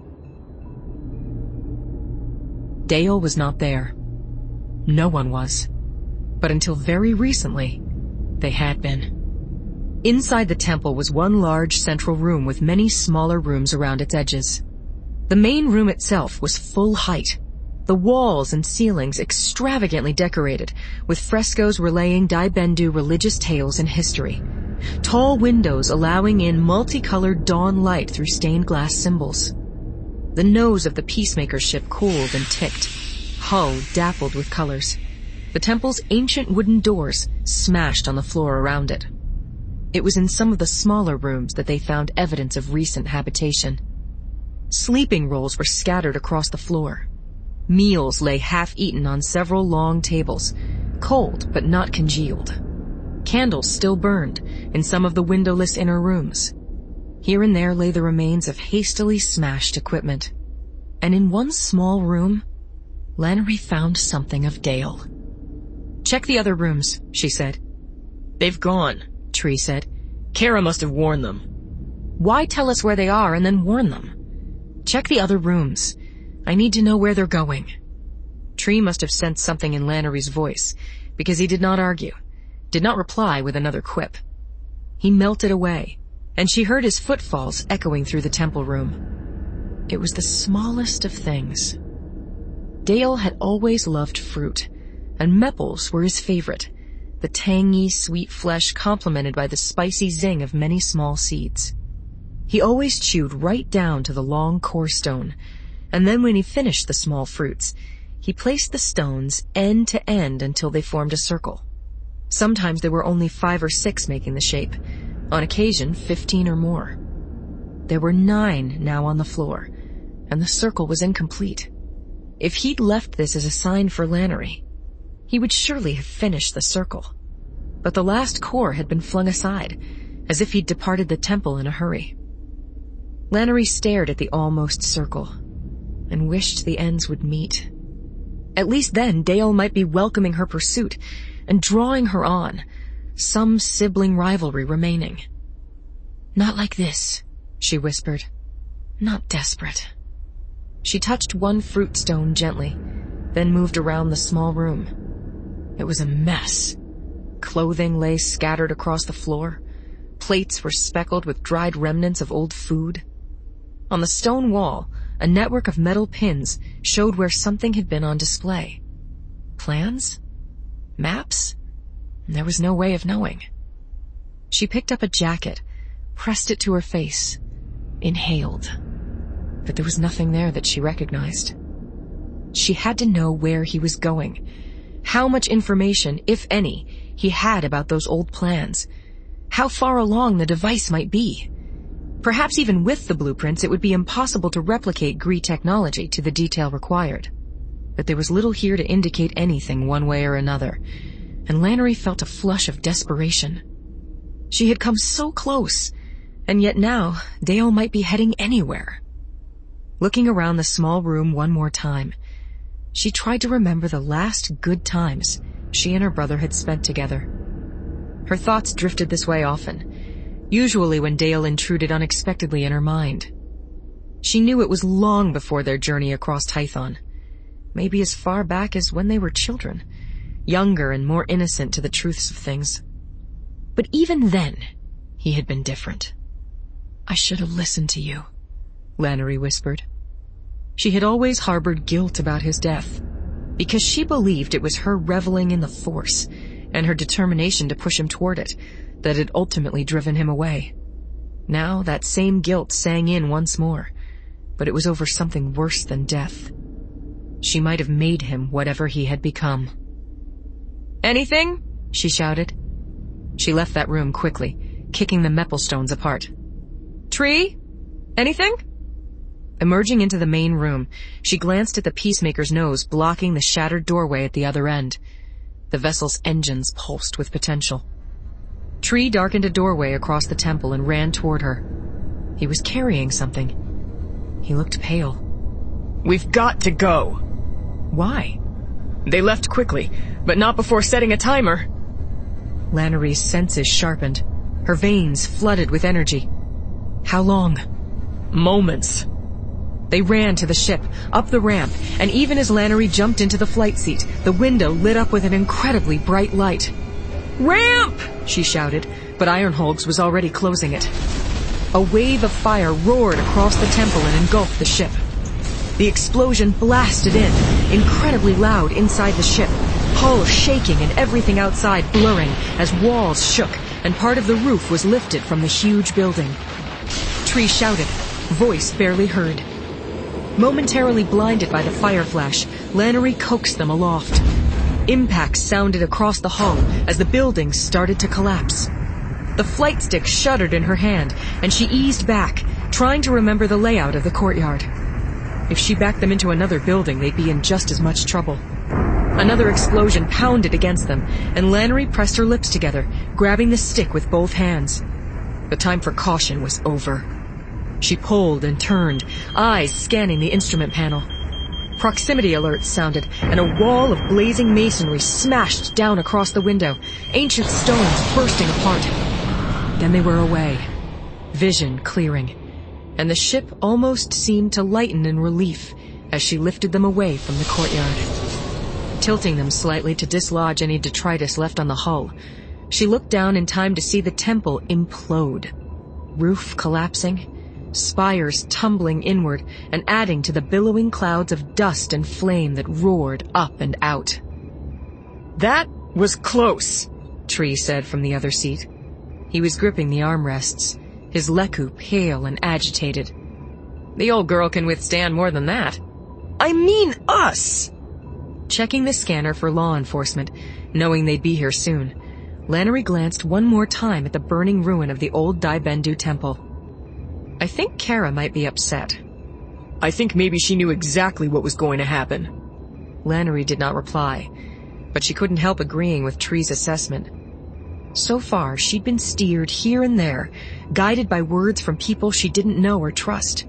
Speaker 1: Dale was not there. No one was. But until very recently, they had been. Inside the temple was one large central room with many smaller rooms around its edges. The main room itself was full height, the walls and ceilings extravagantly decorated, with frescoes relaying Dai Bendu religious tales and history. Tall windows allowing in multicolored dawn light through stained glass symbols. The nose of the peacemaker ship cooled and ticked, hull dappled with colors. The temple's ancient wooden doors smashed on the floor around it. It was in some of the smaller rooms that they found evidence of recent habitation. Sleeping rolls were scattered across the floor. Meals lay half-eaten on several long tables, cold but not congealed. Candles still burned in some of the windowless inner rooms. Here and there lay the remains of hastily smashed equipment. And in one small room, Lannery found something of Dale. "Check the other rooms," she said.
Speaker 2: "They've gone,"
Speaker 1: Tree said.
Speaker 2: "Kara must have warned them."
Speaker 1: "Why tell us where they are and then warn them? Check the other rooms. I need to know where they're going." Tree must have sensed something in Lannery's voice, because he did not argue, did not reply with another quip. He melted away, and she heard his footfalls echoing through the temple room. It was the smallest of things. Dale had always loved fruit, and meples were his favorite, the tangy, sweet flesh complemented by the spicy zing of many small seeds. He always chewed right down to the long core stone, and then when he finished the small fruits, he placed the stones end to end until they formed a circle. Sometimes there were only 5 or 6 making the shape, on occasion 15 or more. There were 9 now on the floor, and the circle was incomplete. If he'd left this as a sign for Lannery, he would surely have finished the circle. But the last core had been flung aside, as if he'd departed the temple in a hurry. Lannery stared at the almost circle, and wished the ends would meet. At least then Dale might be welcoming her pursuit and drawing her on, some sibling rivalry remaining. "Not like this," she whispered. "Not desperate." She touched one fruit stone gently, then moved around the small room. It was a mess. Clothing lay scattered across the floor. Plates were speckled with dried remnants of old food. On the stone wall, a network of metal pins showed where something had been on display. Plans? Maps? There was no way of knowing. She picked up a jacket, pressed it to her face, inhaled. But there was nothing there that she recognized. She had to know where he was going, how much information, if any, he had about those old plans, how far along the device might be. Perhaps even with the blueprints, it would be impossible to replicate Gree technology to the detail required. But there was little here to indicate anything one way or another, and Lannery felt a flush of desperation. She had come so close, and yet now Dale might be heading anywhere. Looking around the small room one more time, she tried to remember the last good times she and her brother had spent together. Her thoughts drifted this way often, usually when Dale intruded unexpectedly in her mind. She knew it was long before their journey across Tython, maybe as far back as when they were children, younger and more innocent to the truths of things. But even then, he had been different. "I should have listened to you," Lannery whispered. She had always harbored guilt about his death, because she believed it was her reveling in the Force and her determination to push him toward it that had ultimately driven him away. Now that same guilt sang in once more, but it was over something worse than death. She might have made him whatever he had become. "Anything?" she shouted. She left that room quickly, kicking the meppel stones apart. "Tree? Anything?" Emerging into the main room, she glanced at the Peacemaker's nose blocking the shattered doorway at the other end. The vessel's engines pulsed with potential. Tree darkened a doorway across the temple and ran toward her. He was carrying something. He looked pale.
Speaker 2: "We've got to go."
Speaker 1: "Why?"
Speaker 2: "They left quickly, but not before setting a timer."
Speaker 1: Lannery's senses sharpened. Her veins flooded with energy. "How long?"
Speaker 2: "Moments."
Speaker 1: They ran to the ship, up the ramp, and even as Lannery jumped into the flight seat, the window lit up with an incredibly bright light. "Ramp!" she shouted, but Ironholgs was already closing it. A wave of fire roared across the temple and engulfed the ship. The explosion blasted in, incredibly loud inside the ship, hull shaking and everything outside blurring as walls shook and part of the roof was lifted from the huge building. Tree shouted, voice barely heard. Momentarily blinded by the fire flash, Lannery coaxed them aloft. Impacts sounded across the hull as the building started to collapse. The flight stick shuddered in her hand, and she eased back, trying to remember the layout of the courtyard. If she backed them into another building, they'd be in just as much trouble. Another explosion pounded against them, and Lannery pressed her lips together, grabbing the stick with both hands. The time for caution was over. She pulled and turned, eyes scanning the instrument panel. Proximity alerts sounded, and a wall of blazing masonry smashed down across the window, ancient stones bursting apart. Then they were away, vision clearing, and the ship almost seemed to lighten in relief as she lifted them away from the courtyard. Tilting them slightly to dislodge any detritus left on the hull, she looked down in time to see the temple implode, roof collapsing, spires tumbling inward and adding to the billowing clouds of dust and flame that roared up and out.
Speaker 2: "That was close,"
Speaker 1: Tree said from the other seat. He was gripping the armrests, his Leku pale and agitated. "The old girl can withstand more than that."
Speaker 2: "I mean us!"
Speaker 1: Checking the scanner for law enforcement, knowing they'd be here soon, Lannery glanced one more time at the burning ruin of the old Daibendu temple. I think Kara might be upset.
Speaker 2: "I think maybe she knew exactly what was going to happen."
Speaker 1: Lannery did not reply, but she couldn't help agreeing with Tree's assessment. So far, she'd been steered here and there, guided by words from people she didn't know or trust.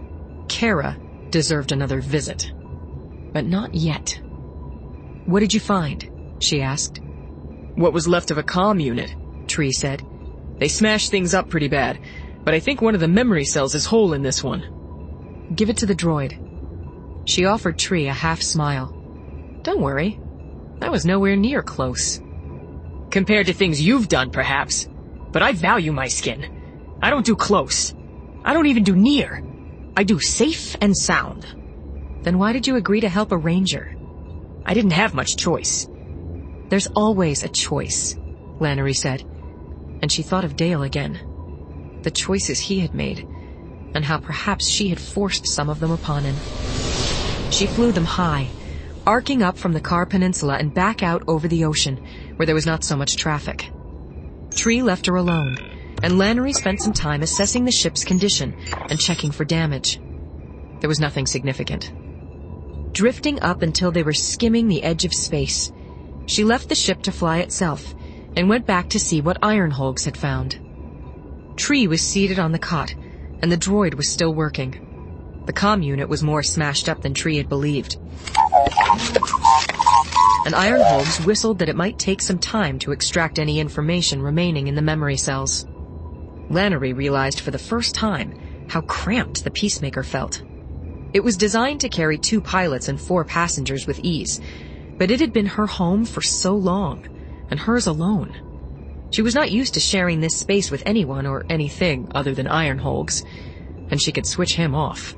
Speaker 1: Kara deserved another visit. But not yet. "What did you find?" she asked.
Speaker 2: "What was left of a comm unit," Tree said. "They smashed things up pretty bad, but I think one of the memory cells is whole in this one."
Speaker 1: "Give it to the droid." She offered Tree a half smile. Don't worry, I was nowhere near close.
Speaker 2: Compared to things you've done, perhaps. But I value my skin. I don't do close. I don't even do near. I do safe and sound.
Speaker 1: Then why did you agree to help a ranger?
Speaker 2: I didn't have much choice.
Speaker 1: There's always a choice, Lannery said, and she thought of Dale again. The choices he had made, and how perhaps she had forced some of them upon him. She flew them high, arcing up from the Carr Peninsula and back out over the ocean, where there was not so much traffic. Tree left her alone, and Lannery spent some time assessing the ship's condition and checking for damage. There was nothing significant. Drifting up until they were skimming the edge of space, she left the ship to fly itself and went back to see what Ironholgs had found. Tree was seated on the cot, and the droid was still working. The comm unit was more smashed up than Tree had believed. And Ironholgs whistled that it might take some time to extract any information remaining in the memory cells. Lannery realized for the first time how cramped the Peacemaker felt. It was designed to carry 2 pilots and 4 passengers with ease, but it had been her home for so long, and hers alone. She was not used to sharing this space with anyone or anything other than Ironholgs, and she could switch him off.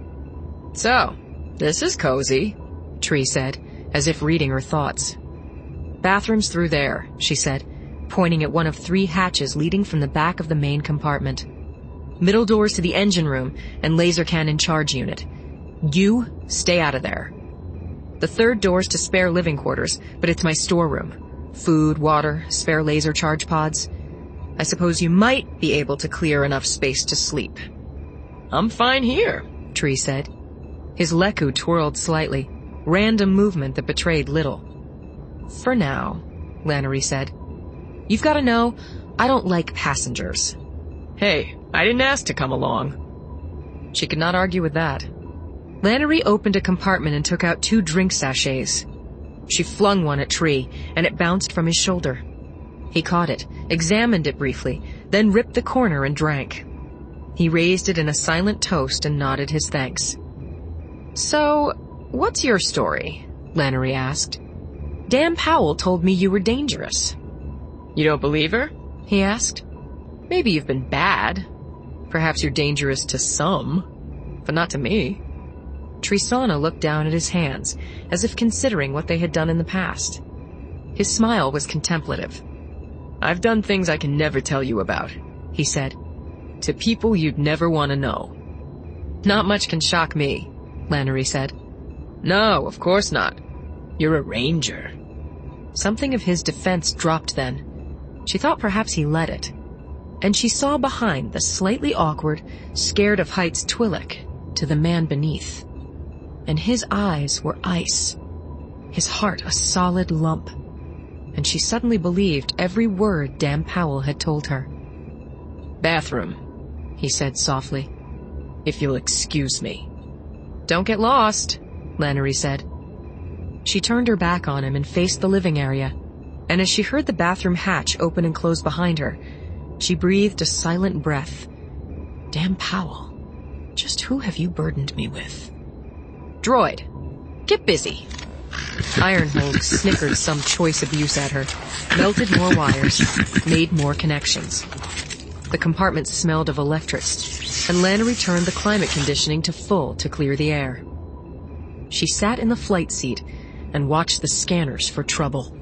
Speaker 2: So, this is cozy,
Speaker 1: Tree said, as if reading her thoughts. Bathrooms through there, she said, pointing at one of 3 hatches leading from the back of the main compartment. Middle doors to the engine room and laser cannon charge unit. You stay out of there. The 3rd door's to spare living quarters, but it's my storeroom. Food, water, spare laser charge pods. I suppose you might be able to clear enough space to sleep.
Speaker 2: I'm fine here,
Speaker 1: Tree said. His Leku twirled slightly, random movement that betrayed little. For now, Lannery said. You've got to know, I don't like passengers.
Speaker 2: Hey, I didn't ask to come along.
Speaker 1: She could not argue with that. Lannery opened a compartment and took out 2 drink sachets. She flung one at Tree, and it bounced from his shoulder. He caught it, examined it briefly, then ripped the corner and drank. He raised it in a silent toast and nodded his thanks. So, what's your story? Lannery asked. Dan Powell told me you were dangerous.
Speaker 2: You don't believe her?
Speaker 1: He asked. Maybe you've been bad. Perhaps you're dangerous to some, but not to me. Trisana looked down at his hands, as if considering what they had done in the past. His smile was contemplative.
Speaker 2: I've done things I can never tell you about, he said. To people you'd never want to know.
Speaker 1: Not much can shock me, Lannery said.
Speaker 2: No, of course not. You're a ranger.
Speaker 1: Something of his defense dropped then. She thought perhaps he let it. And she saw behind the slightly awkward, scared of heights Twi'lek to the man beneath. And his eyes were ice, his heart a solid lump, and she suddenly believed every word Dan Powell had told her.
Speaker 2: Bathroom, he said softly, if you'll excuse me.
Speaker 1: Don't get lost, Lannery said. She turned her back on him and faced the living area, and as she heard the bathroom hatch open and close behind her, she breathed a silent breath. Dan Powell, just who have you burdened me with? Droid, get busy. Ironholg snickered some choice abuse at her, melted more wires, made more connections. The compartment smelled of electrics, and Lannery turned the climate conditioning to full to clear the air. She sat in the flight seat and watched the scanners for trouble.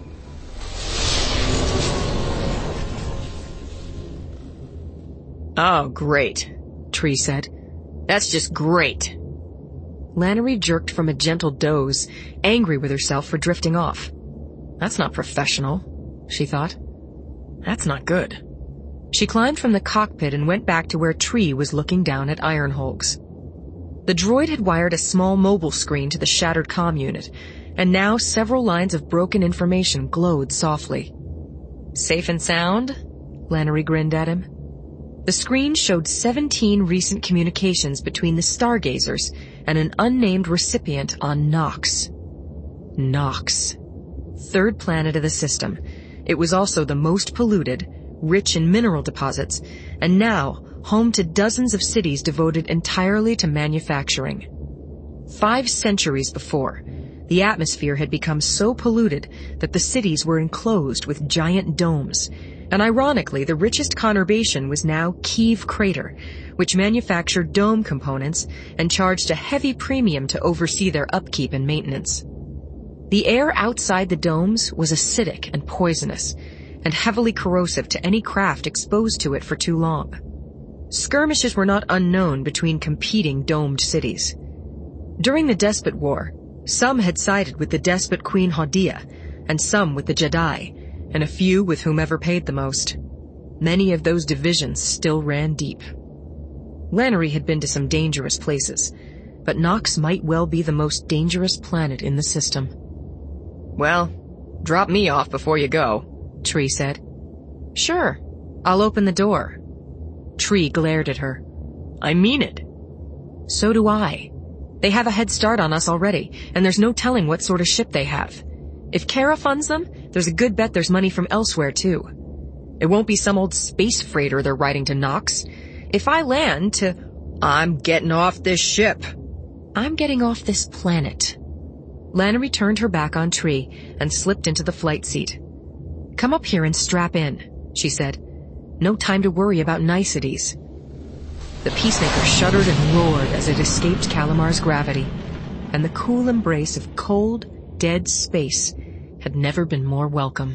Speaker 2: Oh, great, Tree said. That's just great.
Speaker 1: Lannery jerked from a gentle doze, angry with herself for drifting off. That's not professional, she thought. That's not good. She climbed from the cockpit and went back to where Tree was looking down at Ironholgs. The droid had wired a small mobile screen to the shattered comm unit, and now several lines of broken information glowed softly. Safe and sound? Lannery grinned at him. The screen showed 17 recent communications between the Stargazers and an unnamed recipient on Nox. Nox. 3rd planet of the system. It was also the most polluted, rich in mineral deposits, and now home to dozens of cities devoted entirely to manufacturing. 5 centuries before, the atmosphere had become so polluted that the cities were enclosed with giant domes, and ironically, the richest conurbation was now Kiev Crater, which manufactured dome components and charged a heavy premium to oversee their upkeep and maintenance. The air outside the domes was acidic and poisonous, and heavily corrosive to any craft exposed to it for too long. Skirmishes were not unknown between competing domed cities. During the Despot War, some had sided with the despot Queen Haudia, and some with the Jedi, and a few with whomever paid the most. Many of those divisions still ran deep. Lannery had been to some dangerous places, but Nox might well be the most dangerous planet in the system.
Speaker 2: Well, drop me off before you go,
Speaker 1: Tree said. Sure, I'll open the door. Tree glared at her.
Speaker 2: I mean it.
Speaker 1: So do I. They have a head start on us already, and there's no telling what sort of ship they have. If Kara funds them, there's a good bet there's money from elsewhere, too. It won't be some old space freighter they're riding to Nox. If I land to...
Speaker 2: I'm getting off this ship.
Speaker 1: I'm getting off this planet. Lannery turned her back on Tree and slipped into the flight seat. Come up here and strap in, she said. No time to worry about niceties. The Peacemaker shuddered and roared as it escaped Calamar's gravity, and the cool embrace of cold, dead space had never been more welcome.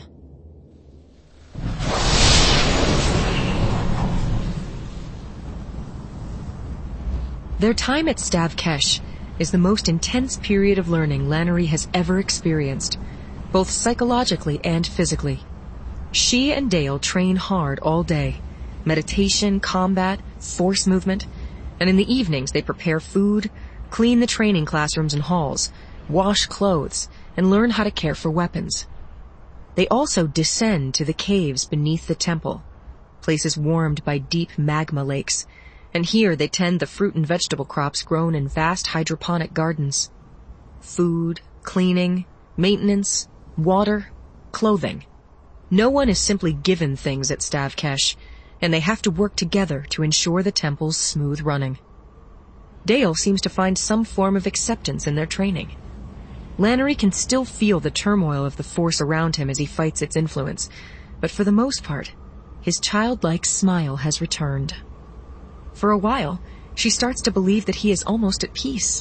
Speaker 1: Their time at Stav Kesh is the most intense period of learning Lannery has ever experienced, both psychologically and physically. She and Dale train hard all day. Meditation, combat, force movement, and in the evenings they prepare food, clean the training classrooms and halls, wash clothes, and learn how to care for weapons. They also descend to the caves beneath the temple, places warmed by deep magma lakes, and here they tend the fruit and vegetable crops grown in vast hydroponic gardens. Food, cleaning, maintenance, water, clothing. No one is simply given things at Stav Kesh, and they have to work together to ensure the temple's smooth running. Dale seems to find some form of acceptance in their training. Lannery can still feel the turmoil of the force around him as he fights its influence, but for the most part, his childlike smile has returned. For a while, she starts to believe that he is almost at peace.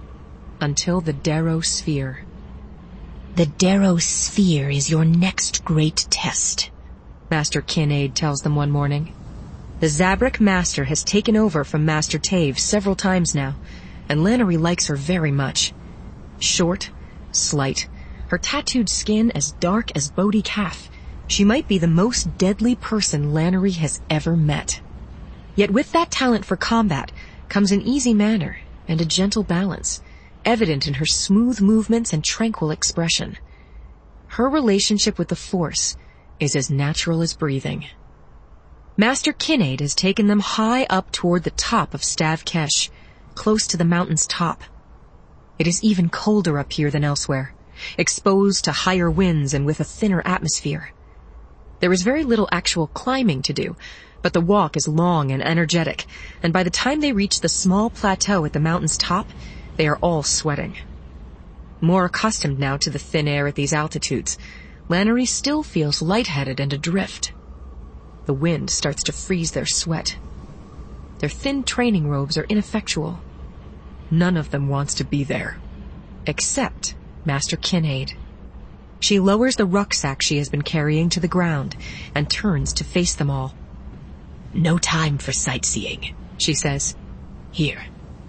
Speaker 1: Until the Darrow Sphere. The Darrow Sphere is your next great test, Master Kinnaid tells them one morning. The Zabrak Master has taken over from Master Tave several times now, and Lannery likes her very much. Short, slight, her tattooed skin as dark as Bodhi Calf, she might be the most deadly person Lannery has ever met. Yet with that talent for combat comes an easy manner and a gentle balance, evident in her smooth movements and tranquil expression. Her relationship with the Force is as natural as breathing. Master Kinnaid has taken them high up toward the top of Stav Kesh, close to the mountain's top. It is even colder up here than elsewhere, exposed to higher winds and with a thinner atmosphere. There is very little actual climbing to do, but the walk is long and energetic, and by the time they reach the small plateau at the mountain's top, they are all sweating. More accustomed now to the thin air at these altitudes, Lannery still feels lightheaded and adrift. The wind starts to freeze their sweat. Their thin training robes are ineffectual. None of them wants to be there, except Master Kinnaid. She lowers the rucksack she has been carrying to the ground and turns to face them all. No time for sightseeing, she says. Here,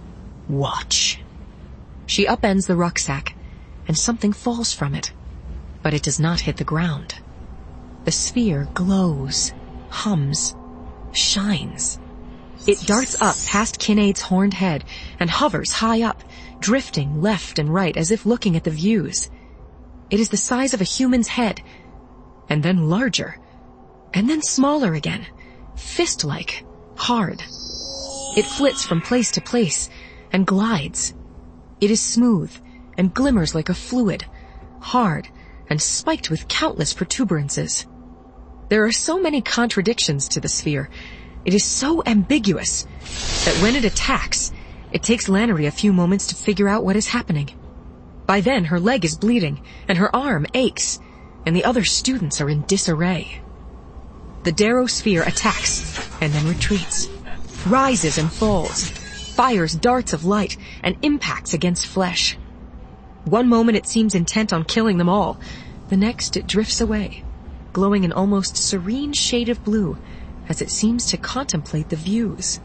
Speaker 1: watch. She upends the rucksack, and something falls from it, but it does not hit the ground. The sphere glows, hums, shines. It darts up past Kinnaid's horned head and hovers high up, drifting left and right as if looking at the views. It is the size of a human's head, and then larger, and then smaller again, fist-like, hard. It flits from place to place and glides. It is smooth and glimmers like a fluid, hard and spiked with countless protuberances. There are so many contradictions to the sphere. It is so ambiguous that when it attacks, It takes Lannery a few moments to figure out what is happening. By then, her leg is bleeding, and her arm aches, and the other students are in disarray. The Darrow sphere attacks, and then retreats, rises and falls, fires darts of light, and impacts against flesh. One moment it seems intent on killing them all, the next it drifts away, glowing an almost serene shade of blue as it seems to contemplate the views.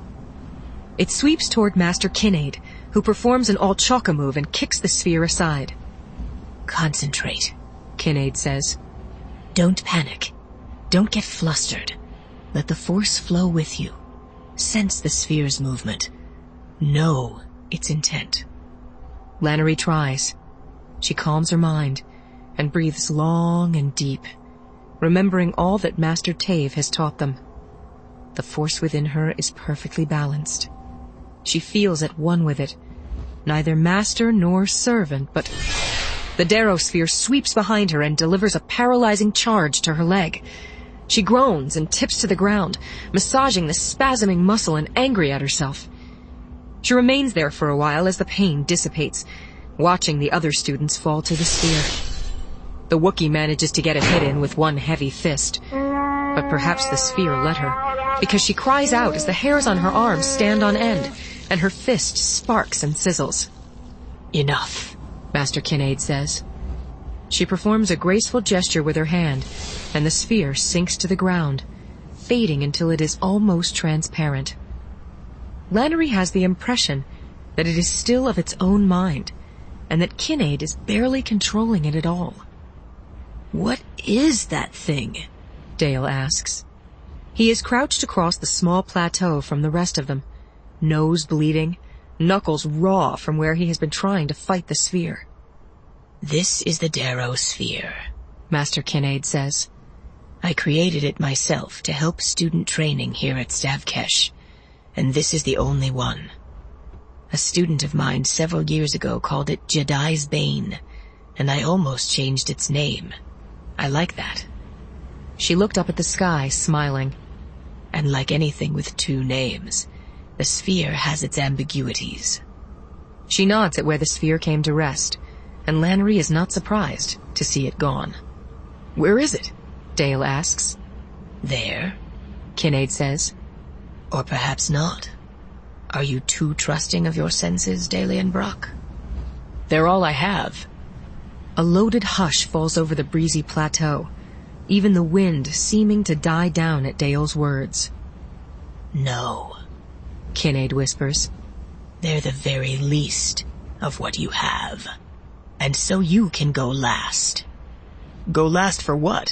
Speaker 1: It sweeps toward Master Kinnaid, who performs an all-Chaka move and kicks the sphere aside.
Speaker 4: Concentrate, Kinnaid says. Don't panic. Don't get flustered. Let the force flow with you. Sense the sphere's movement. Know its intent.
Speaker 1: Lannery tries. She calms her mind and breathes long and deep, remembering all that Master Tave has taught them. The force within her is perfectly balanced. She feels at one with it, neither master nor servant, but the Darrow sphere sweeps behind her and delivers a paralyzing charge to her leg. She groans and tips to the ground, massaging the spasming muscle and angry at herself. She remains there for a while as the pain dissipates, watching the other students fall to the sphere. The Wookiee manages to get a hit in with one heavy fist, but perhaps the sphere let her, because she cries out as the hairs on her arms stand on end, and her fist sparks and sizzles.
Speaker 4: Enough,
Speaker 1: Master Kinnaid says. She performs a graceful gesture with her hand, and the sphere sinks to the ground, fading until it is almost transparent. Lannery has the impression that it is still of its own mind, and that Kinnaid is barely controlling it at all.
Speaker 4: What is that thing?
Speaker 1: Dale asks. He is crouched across the small plateau from the rest of them, nose bleeding, knuckles raw from where he has been trying to fight the sphere.
Speaker 4: This is the Darrow sphere,
Speaker 1: Master Kinnaid says.
Speaker 4: I created it myself to help student training here at Stavkesh, and this is the only one. A student of mine several years ago called it Jedi's Bane, and I almost changed its name. I like that.
Speaker 1: She looked up at the sky, smiling.
Speaker 4: And like anything with two names, the sphere has its ambiguities.
Speaker 1: She nods at where the sphere came to rest, and Lannery is not surprised to see it gone.
Speaker 2: Where is it?
Speaker 1: Dale asks.
Speaker 4: There,
Speaker 1: Kinnaid says.
Speaker 4: Or perhaps not. Are you too trusting of your senses, Dalian Brock?
Speaker 2: They're all I have.
Speaker 1: A loaded hush falls over the breezy plateau, even the wind seeming to die down at Dale's words.
Speaker 4: No,
Speaker 1: Kinnaid whispers.
Speaker 4: They're the very least of what you have. And so you can go last.
Speaker 2: Go last for what?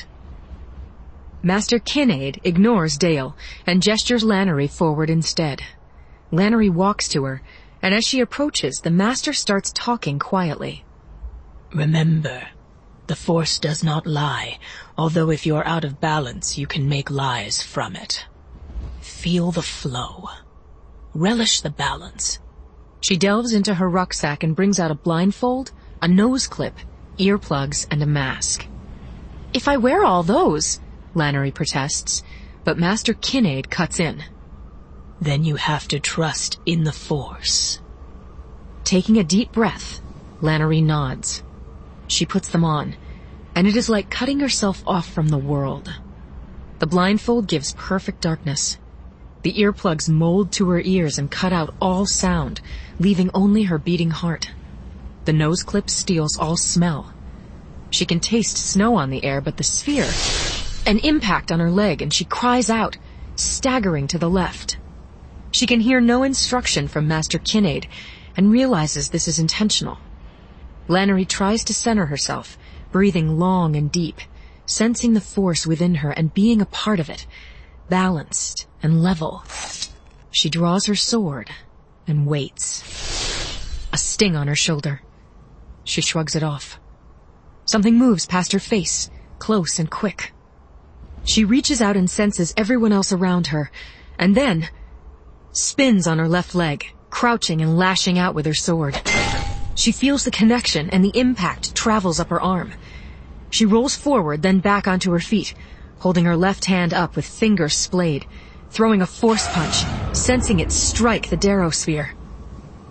Speaker 1: Master Kinnaid ignores Dale and gestures Lannery forward instead. Lannery walks to her, and as she approaches, the Master starts talking quietly.
Speaker 4: Remember, the Force does not lie, although if you're out of balance, you can make lies from it. Feel the flow. Relish the balance.
Speaker 1: She delves into her rucksack and brings out a blindfold, a nose clip, earplugs, and a mask. If I wear all those, Lannery protests, but Master Kinnaid cuts in.
Speaker 4: Then you have to trust in the Force.
Speaker 1: Taking a deep breath, Lannery nods. She puts them on, and it is like cutting herself off from the world. The blindfold gives perfect darkness. The earplugs mold to her ears and cut out all sound, leaving only her beating heart. The nose clip steals all smell. She can taste snow on the air, but the sphere... An impact on her leg, and she cries out, staggering to the left. She can hear no instruction from Master Kinnaid, and realizes this is intentional. Lannery tries to center herself, breathing long and deep, sensing the Force within her and being a part of it, balanced and level. She draws her sword and waits. A sting on her shoulder. She shrugs it off. Something moves past her face, close and quick. She reaches out and senses everyone else around her, and then spins on her left leg, crouching and lashing out with her sword. She feels the connection, and the impact travels up her arm. She rolls forward, then back onto her feet, holding her left hand up with fingers splayed, throwing a force punch, sensing it strike the Darrow sphere.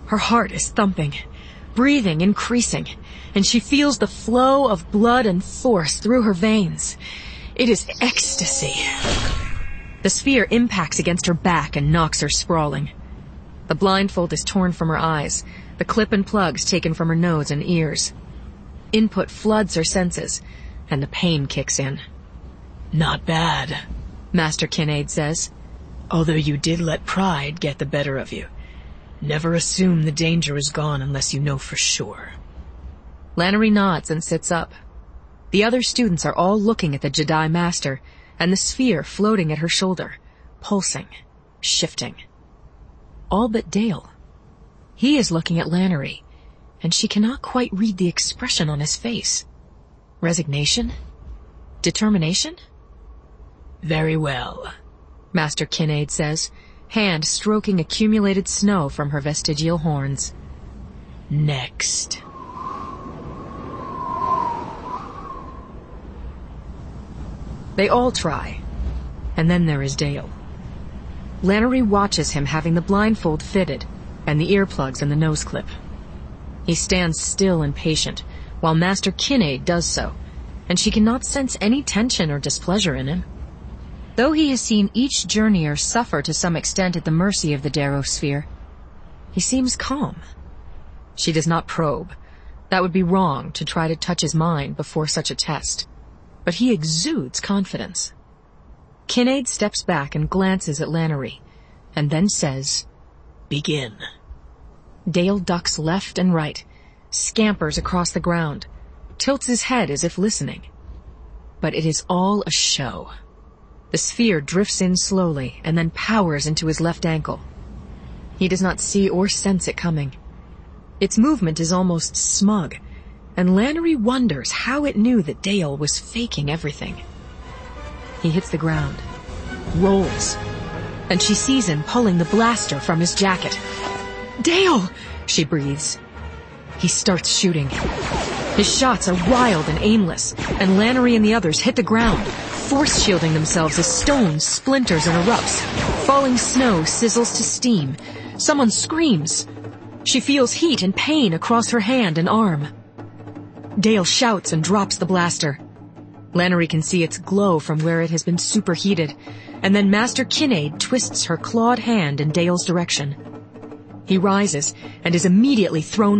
Speaker 1: Her heart is thumping, breathing increasing, and she feels the flow of blood and force through her veins. It is ecstasy. The sphere impacts against her back and knocks her sprawling. The blindfold is torn from her eyes, the clip and plugs taken from her nose and ears. Input floods her senses, and the pain kicks in.
Speaker 4: Not bad,
Speaker 1: Master Kinnaid says.
Speaker 4: Although you did let pride get the better of you. Never assume the danger is gone unless you know for sure.
Speaker 1: Lannery nods and sits up. The other students are all looking at the Jedi Master, and the sphere floating at her shoulder, pulsing, shifting. All but Dale. He is looking at Lannery, and she cannot quite read the expression on his face. Resignation? Determination?
Speaker 4: Very well,
Speaker 1: Master Kinnaid says, hand stroking accumulated snow from her vestigial horns.
Speaker 4: Next.
Speaker 1: They all try, and then there is Dale. Lannery watches him having the blindfold fitted and the earplugs and the nose clip. He stands still and patient, while Master Kinnaid does so, and she cannot sense any tension or displeasure in him. Though he has seen each journeyer suffer to some extent at the mercy of the Darrow sphere, he seems calm. She does not probe. That would be wrong to try to touch his mind before such a test. But he exudes confidence. Kinnaid steps back and glances at Lannery, and then says,
Speaker 4: Begin.
Speaker 1: Dale ducks left and right, scampers across the ground, tilts his head as if listening. But it is all a show. The sphere drifts in slowly and then powers into his left ankle. He does not see or sense it coming. Its movement is almost smug, and Lannery wonders how it knew that Dale was faking everything. He hits the ground, rolls, and she sees him pulling the blaster from his jacket. "Dale!" she breathes. He starts shooting. His shots are wild and aimless, and Lannery and the others hit the ground, force-shielding themselves as stone splinters and erupts. Falling snow sizzles to steam. Someone screams. She feels heat and pain across her hand and arm. Dale shouts and drops the blaster. Lannery can see its glow from where it has been superheated, and then Master Kinnaid twists her clawed hand in Dale's direction. He rises and is immediately thrown